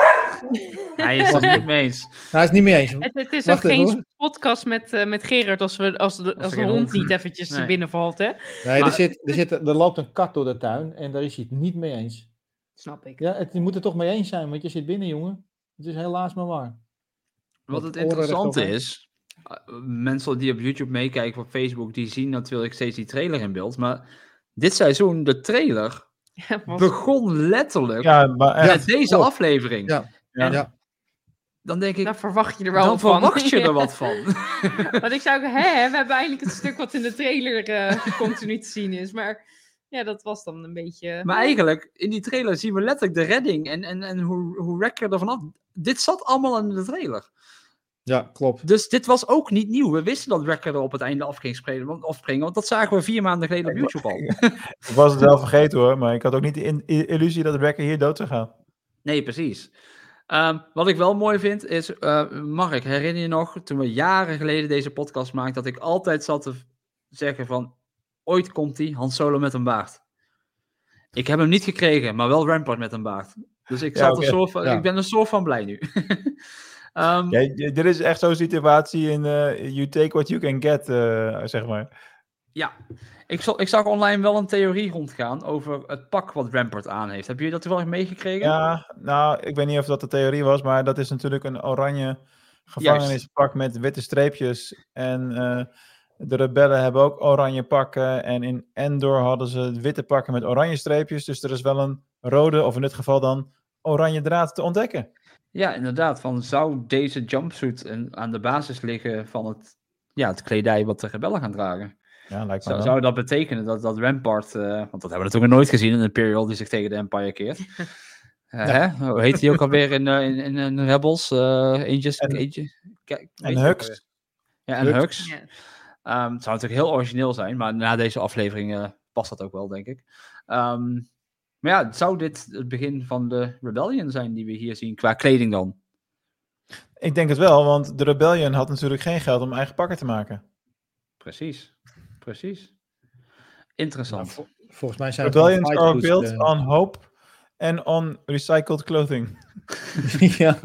Hij is het niet mee eens.
Hij is het niet mee eens.
Het is ook geen podcast met Gerard als de hond niet eventjes binnenvalt, hè?
Nee, er loopt een kat door de tuin en daar is hij het niet mee eens.
Snap ik.
Ja, je moet er toch mee eens zijn, want je zit binnen, jongen. Het is helaas maar waar.
Wat het interessante is, mensen die op YouTube meekijken of Facebook, die zien natuurlijk steeds die trailer in beeld, maar dit seizoen, de trailer, begon letterlijk met deze aflevering.
Ja.
Dan denk ik,
daar verwacht je er wel
dan
van.
verwacht je er wat van.
Want ik zou we hebben eindelijk het stuk wat in de trailer continu te zien is. Maar ja, dat was dan een beetje...
Maar eigenlijk, in die trailer zien we letterlijk de redding en hoe Wrecker er vanaf... Dit zat allemaal in de trailer.
Ja, klopt.
Dus dit was ook niet nieuw. We wisten dat Wrecker er op het einde af ging springen, want dat zagen we 4 maanden geleden op YouTube al.
Ik was het wel vergeten hoor, maar ik had ook niet de illusie dat Wrecker hier dood zou gaan.
Nee, precies. Wat ik wel mooi vind is, Mark, herinner je nog, toen we jaren geleden deze podcast maakten, dat ik altijd zat te zeggen van, ooit komt hij, Han Solo met een baard. Ik heb hem niet gekregen, maar wel Rampart met een baard. Dus ik, ik ben een soort van blij nu.
Dit is echt zo'n situatie in you take what you can get, zeg maar.
Ja, ik zag online wel een theorie rondgaan over het pak wat Rampart aan heeft. Heb je dat toevallig meegekregen?
Ja, nou, ik weet niet of dat de theorie was, maar dat is natuurlijk een oranje gevangenispak met witte streepjes. En de rebellen hebben ook oranje pakken. En in Endor hadden ze witte pakken met oranje streepjes. Dus er is wel een rode, of in dit geval dan oranje draad te ontdekken.
Ja, inderdaad. Zou deze jumpsuit aan de basis liggen van het kledij wat de rebellen gaan dragen?
Ja, lijkt me wel.
Zou dat betekenen dat Rampart, want dat hebben we natuurlijk nooit gezien in een Imperial die zich tegen de Empire keert. Hoe heet die ook alweer in Rebels?
En Hux.
Ja, en Hux. Yeah. Het zou natuurlijk heel origineel zijn, maar na deze aflevering past dat ook wel, denk ik. Maar ja, zou dit het begin van de Rebellion zijn die we hier zien, qua kleding dan?
Ik denk het wel, want de Rebellion had natuurlijk geen geld om eigen pakken te maken.
Precies. Interessant.
Nou, volgens mij zijn
Rebellions are built on hope and on recycled clothing.
Ja.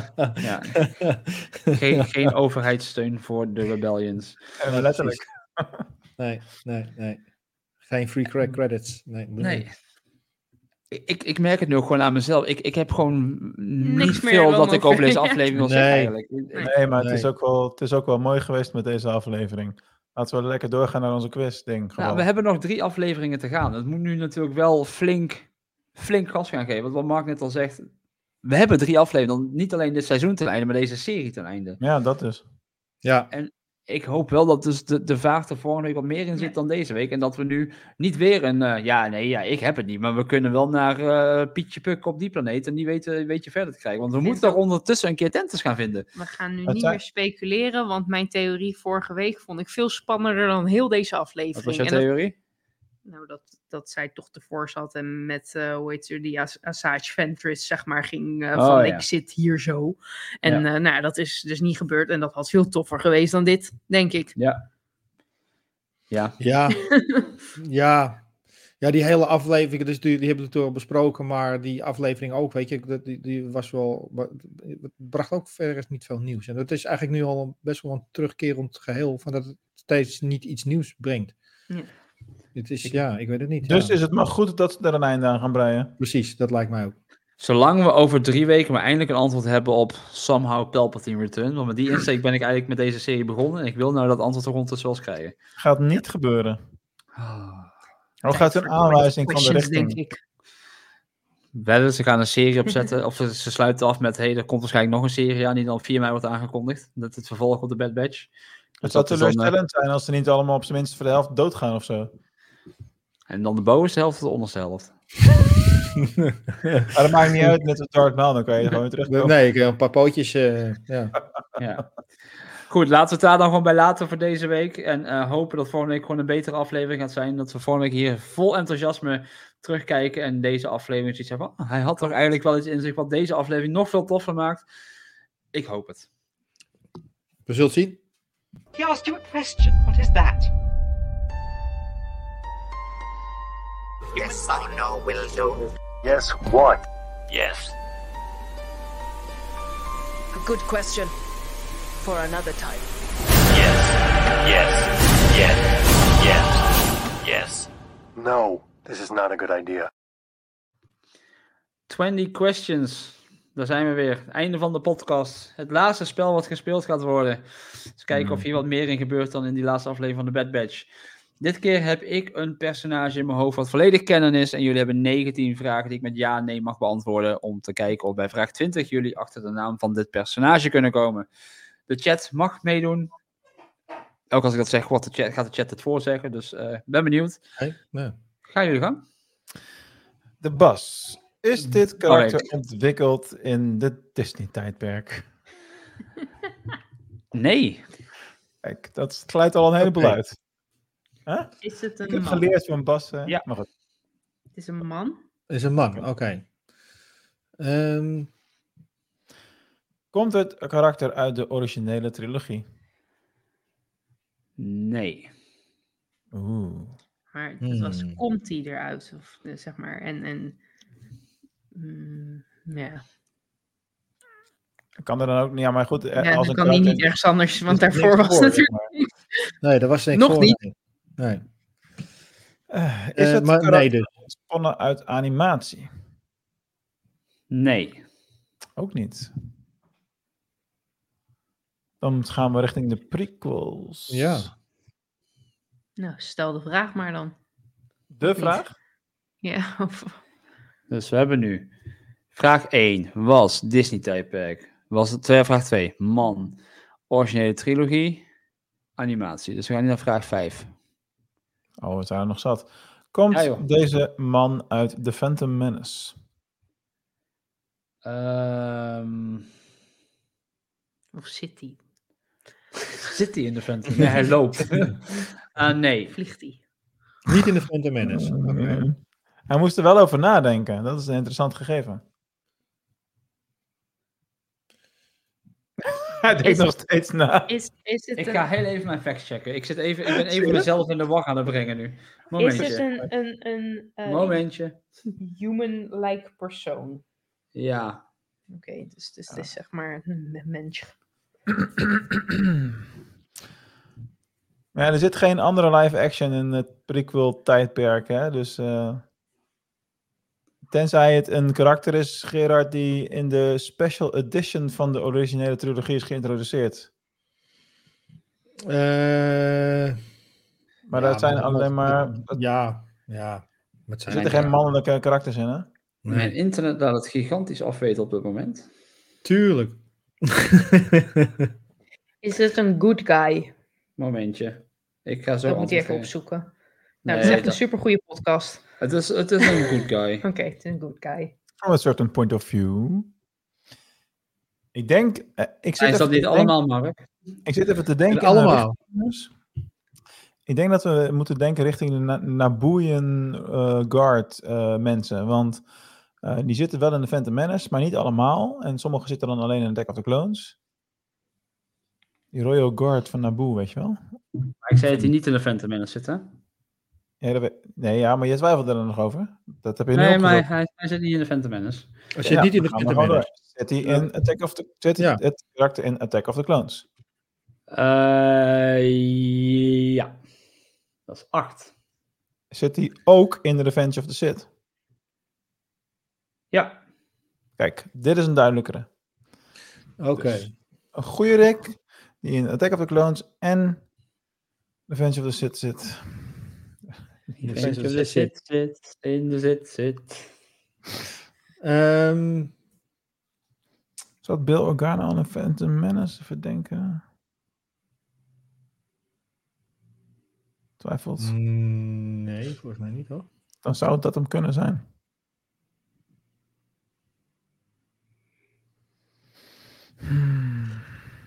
Geen overheidssteun voor de Rebellions.
Letterlijk.
Nee. Geen free credits. Nee.
Ik merk het nu ook gewoon aan mezelf. Ik heb gewoon niet veel wat ik over deze aflevering wil zeggen eigenlijk.
Nee, maar het is ook wel mooi geweest met deze aflevering. Laten we lekker doorgaan naar onze quiz-ding.
Nou, we hebben nog 3 afleveringen te gaan. Het moet nu natuurlijk wel flink gas gaan geven. Want wat Mark net al zegt, we hebben 3 afleveringen. Niet alleen dit seizoen ten einde, maar deze serie ten einde.
Ja, dat dus.
Ja.
En ik hoop wel dat dus de vaart er volgende week wat meer in zit dan deze week. En dat we nu niet weer ik heb het niet. Maar we kunnen wel naar Pietje Puk op die planeet en die weet je verder te krijgen. Want we moeten daar ondertussen een keer tentes gaan vinden.
We gaan nu niet meer speculeren, want mijn theorie vorige week vond ik veel spannender dan heel deze aflevering.
Wat was jouw theorie?
Dat zij toch ervoor zat en met, die Asajj Ventress, zeg maar, ging van ik zit hier zo. En dat is dus niet gebeurd en dat had veel toffer geweest dan dit, denk ik.
Ja, die hele aflevering, dus die hebben we toen al besproken, maar die aflevering ook, weet je, die was wel, het bracht ook verder niet veel nieuws. En dat is eigenlijk nu al best wel een terugkerend geheel, van dat het steeds niet iets nieuws brengt. Ja. Het is, ik weet het niet.
Dus is het maar goed dat ze er een einde aan gaan breien.
Precies, dat lijkt mij ook.
Zolang we over 3 weken maar eindelijk een antwoord hebben op Somehow Palpatine Return. Want met die insteek ben ik eigenlijk met deze serie begonnen. En ik wil nou dat antwoord er ondertussen wel eens krijgen.
Gaat niet gebeuren. Gaat een aanwijzing van de richting?
Denk ik.
Wel, ze gaan een serie opzetten. Of ze sluiten af met, er komt waarschijnlijk nog een serie aan die dan 4 mei wordt aangekondigd. Dat het vervolg op de Bad Batch.
Het zou teleurstellend zijn als ze niet allemaal op zijn minst voor de helft doodgaan of zo.
En dan de bovenste helft of de onderste helft.
Maar dat maakt niet uit met de Darth Maul, dan kan je gewoon weer terugkomen.
Nee, ik heb een paar pootjes.
Ja. Goed, laten we het daar dan gewoon bij laten voor deze week. En hopen dat volgende week gewoon een betere aflevering gaat zijn. Dat we volgende week hier vol enthousiasme terugkijken. En deze aflevering zoiets hebben van... hij had toch eigenlijk wel iets in zich wat deze aflevering nog veel toffer maakt. Ik hoop het.
We zullen het zien.
He asked you a question. What is that?
Yes or no will do.
Yes, what?
Yes.
A good question. For another time.
Yes, yes, yes, yes. No, this is not a good idea.
20 questions. Daar zijn we weer. Einde van de podcast. Het laatste spel wat gespeeld gaat worden. Dus kijken of hier wat meer in gebeurt dan in die laatste aflevering van de Bad Batch. Dit keer heb ik een personage in mijn hoofd wat volledig canon is. En jullie hebben 19 vragen die ik met ja en nee mag beantwoorden. Om te kijken of bij vraag 20 jullie achter de naam van dit personage kunnen komen. De chat mag meedoen. Ook als ik dat zeg, gaat de chat het voorzeggen. Dus ben benieuwd. Gaan jullie gang?
De Bas. Is dit karakter ontwikkeld in de Disney-tijdperk?
Nee.
Kijk, dat glijdt al een heleboel uit. Huh?
Is het een
ik heb
man?
geleerd van Bas.
Ja.
Maar goed.
Het is een man?
Is een man, oké.
Komt het karakter uit de originele trilogie?
Nee.
Oeh.
Maar het was, komt hij eruit? Of, zeg maar, ja.
Kan er dan ook niet, ja, maar goed.
Ja,
als
dan
een
kan hij niet ergens anders, want daarvoor was het natuurlijk niet.
Nee, dat was niks
Nog
voor.
niet.
Nee.
Is het
maar,
karakter
nee, dus.
gesponnen uit animatie?
Nee.
Ook niet. Dan gaan we richting de prequels.
Ja.
Nou, stel de vraag maar dan.
De vraag?
Ja.
Dus we hebben nu... Vraag 1 was Disney-tijdperk. Was het vraag 2, man. Originele trilogie. Animatie. Dus we gaan nu naar vraag 5.
Oh, het zijn er nog zat. Komt deze man uit The Phantom Menace?
Of zit hij?
Zit hij in de Phantom? Nee, hij loopt. Nee.
Vliegt hij?
Niet in de Phantom Menace. Okay.
Hij moest er wel over nadenken. Dat is een interessant gegeven. Hij denkt nog steeds na.
Ik ga heel even mijn facts checken. Ik ben even mezelf in de wacht aan het brengen nu. Momentje.
Is het een
momentje.
Human-like persoon?
Ja.
Oké, dus het is zeg maar een mensje.
Ja, er zit geen andere live action in het prequel tijdperk, hè? Dus tenzij het een karakter is, Gerard, die in de special edition van de originele trilogie is geïntroduceerd. Maar dat zijn alleen maar...
Ja.
Er zitten geen mannelijke karakters in, hè?
Nee. Mijn internet laat het gigantisch afweten op dit moment.
Tuurlijk.
Is het een good guy?
Momentje. Ik ga zo
dat moet je even opzoeken. Nou,
Nee,
het is echt een supergoeie podcast.
Het is een good guy.
Oké, het is een good guy.
From a certain point of view. Ik denk...
Hij is dat niet allemaal, Mark?
Ik zit even te denken...
Allemaal.
Ik denk dat we moeten denken richting de Nabooian Guard mensen. Want die zitten wel in de Phantom Menace, maar niet allemaal. En sommigen zitten dan alleen in Attack of the Clones. Die Royal Guard van Naboo, weet je wel?
Maar ik zei dat hij niet in de Phantom Menace zit, hè?
Ja, maar je twijfelt er nog over. Dat heb je nu
nee,
opgezocht.
maar hij zit niet in de Phantom Menace.
Hij zit niet in de Phantom Menace.
Zit hij in het karakter in Attack of the Clones?
Ja. Dat is 8.
Zit hij ook in The Revenge of the Sith?
Ja.
Kijk, dit is een duidelijkere.
Oké.
Dus een goede Rick, die in Attack of the Clones en Revenge of the Sith zit.
Revenge of the Sith zit. In de zit.
Zat Bill Organa al in Phantom Menace? Even denken. Twijfelt.
Nee, volgens mij niet hoor.
Dan zou dat hem kunnen zijn.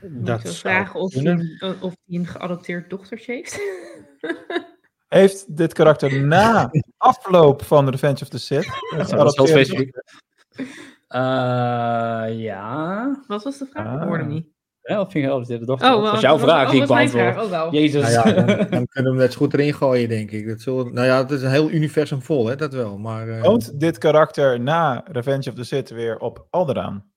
Moeten we vragen of hij een geadopteerd dochtertje heeft?
Heeft dit karakter na afloop van Revenge of the Sith
dat is heel specifiek. Ja.
Wat was de vraag? Ik hoorde niet.
Ja, of vind je de dochter?
Oh,
dat was jouw vraag die ik beantwoord.
Oh, wel.
Jezus.
Nou ja, dan kunnen we hem net zo goed erin gooien, denk ik. Het is een heel universum vol, hè, dat wel. Maar,
woont dit karakter na Revenge of the Sith weer op Alderaan?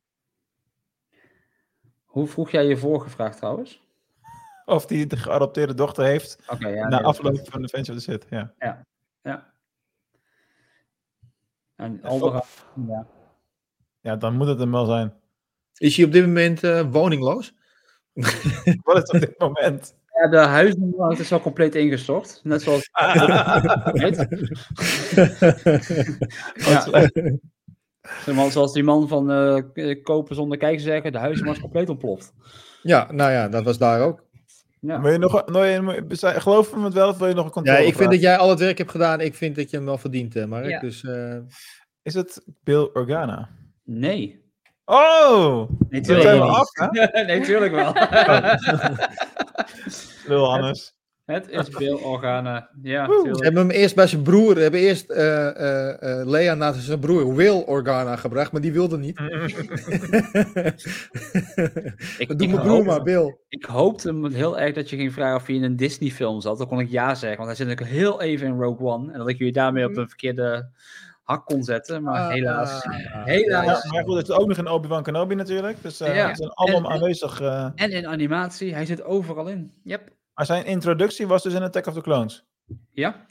Hoe vroeg jij je vorige vraag trouwens?
Of die de geadopteerde dochter heeft na afloop van Revenge of the Sith, ja.
Ja. En Alderaan,
Ja, dan moet het hem wel zijn.
Is hij op dit moment woningloos?
Wat is het op dit moment?
Ja, de huisnummer is al compleet ingestort. Net zoals... Zoals die man van kopen zonder kijken zeggen, de huisnummer is compleet ontploft.
Ja, nou ja, dat was daar ook.
Ja. Wil je nog, geloof je me het wel of wil je nog een controle?
Ja, ik vind dat jij al het werk hebt gedaan. Ik vind dat je hem wel verdient, Mark. Ja. Dus,
is het Bail Organa?
Nee.
Oh!
Nee, tuurlijk
zijn
wel.
We af, hè?
Nee, tuurlijk wel.
Lul Hannes.
Het is Bail Organa. Ja,
ze hebben hem eerst bij zijn broer. Ze hebben eerst Leia naar zijn broer Will Organa gebracht, maar die wilde niet. Doe mijn broer maar, Bill.
Ik hoopte heel erg dat je ging vragen of hij in een Disney-film zat. Dan kon ik ja zeggen, want hij zit natuurlijk heel even in Rogue One. En dat ik jullie daarmee op een verkeerde hak kon zetten, maar helaas.
Ja, maar goed, het is ook nog in Obi-Wan Kenobi natuurlijk. Dus ze zijn allemaal aanwezig.
En in animatie, hij zit overal in. Yep.
Maar zijn introductie was dus in Attack of the Clones?
Ja.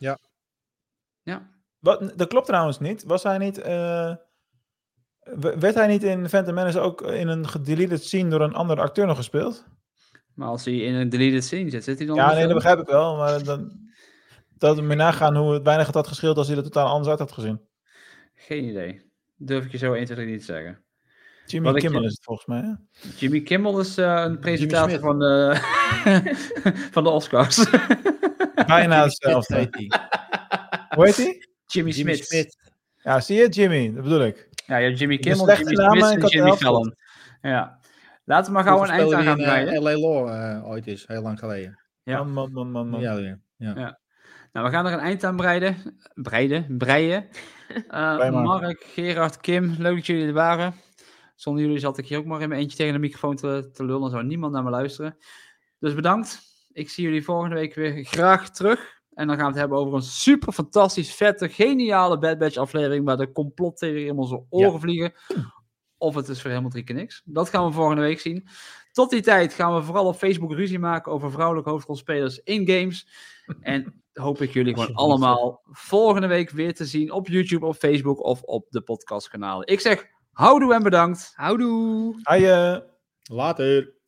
Dat klopt trouwens niet. Was hij niet... werd hij niet in Phantom Menace ook in een gedeleted scene door een andere acteur nog gespeeld?
Maar als hij in een deleted scene zit hij dan...
Ja, nee, dat begrijp ik wel. Maar dat we me nagaan hoe het weinig het had gescheeld als hij er totaal anders uit had gezien.
Geen idee. Durf ik je zo 1, 2, 3 niet te zeggen.
Jimmy Kimmel is het volgens mij, hè?
Jimmy Kimmel is een presentator van de Oscars.
Bijna hetzelfde. Hoe heet hij?
Jimmy Smith.
Ja, zie je? Jimmy, dat bedoel ik.
Ja, je hebt Jimmy Kimmel, Jimmy Smith en Jimmy Fallon. Ja. Laten we maar gauw een eind aan gaan breiden.
L.A. Law ooit is, heel lang geleden.
Ja.
Man. Ja.
Nou, we gaan er een eind aan breien. Mark, Gerard, Kim, leuk dat jullie er waren. Zonder jullie zat ik hier ook maar in mijn eentje tegen de microfoon te lullen. Dan zou niemand naar me luisteren. Dus bedankt. Ik zie jullie volgende week weer graag terug. En dan gaan we het hebben over een super fantastisch, vette, geniale Bad Batch aflevering. Waar de complottheorieën in onze oren vliegen. Of het is voor helemaal 3 keer niks. Dat gaan we volgende week zien. Tot die tijd gaan we vooral op Facebook ruzie maken over vrouwelijke hoofdrolspelers in games. En hoop ik jullie gewoon allemaal volgende week weer te zien op YouTube, op Facebook of op de podcastkanalen. Ik zeg houdoe en bedankt.
Houdoe.
Haaien.
Later.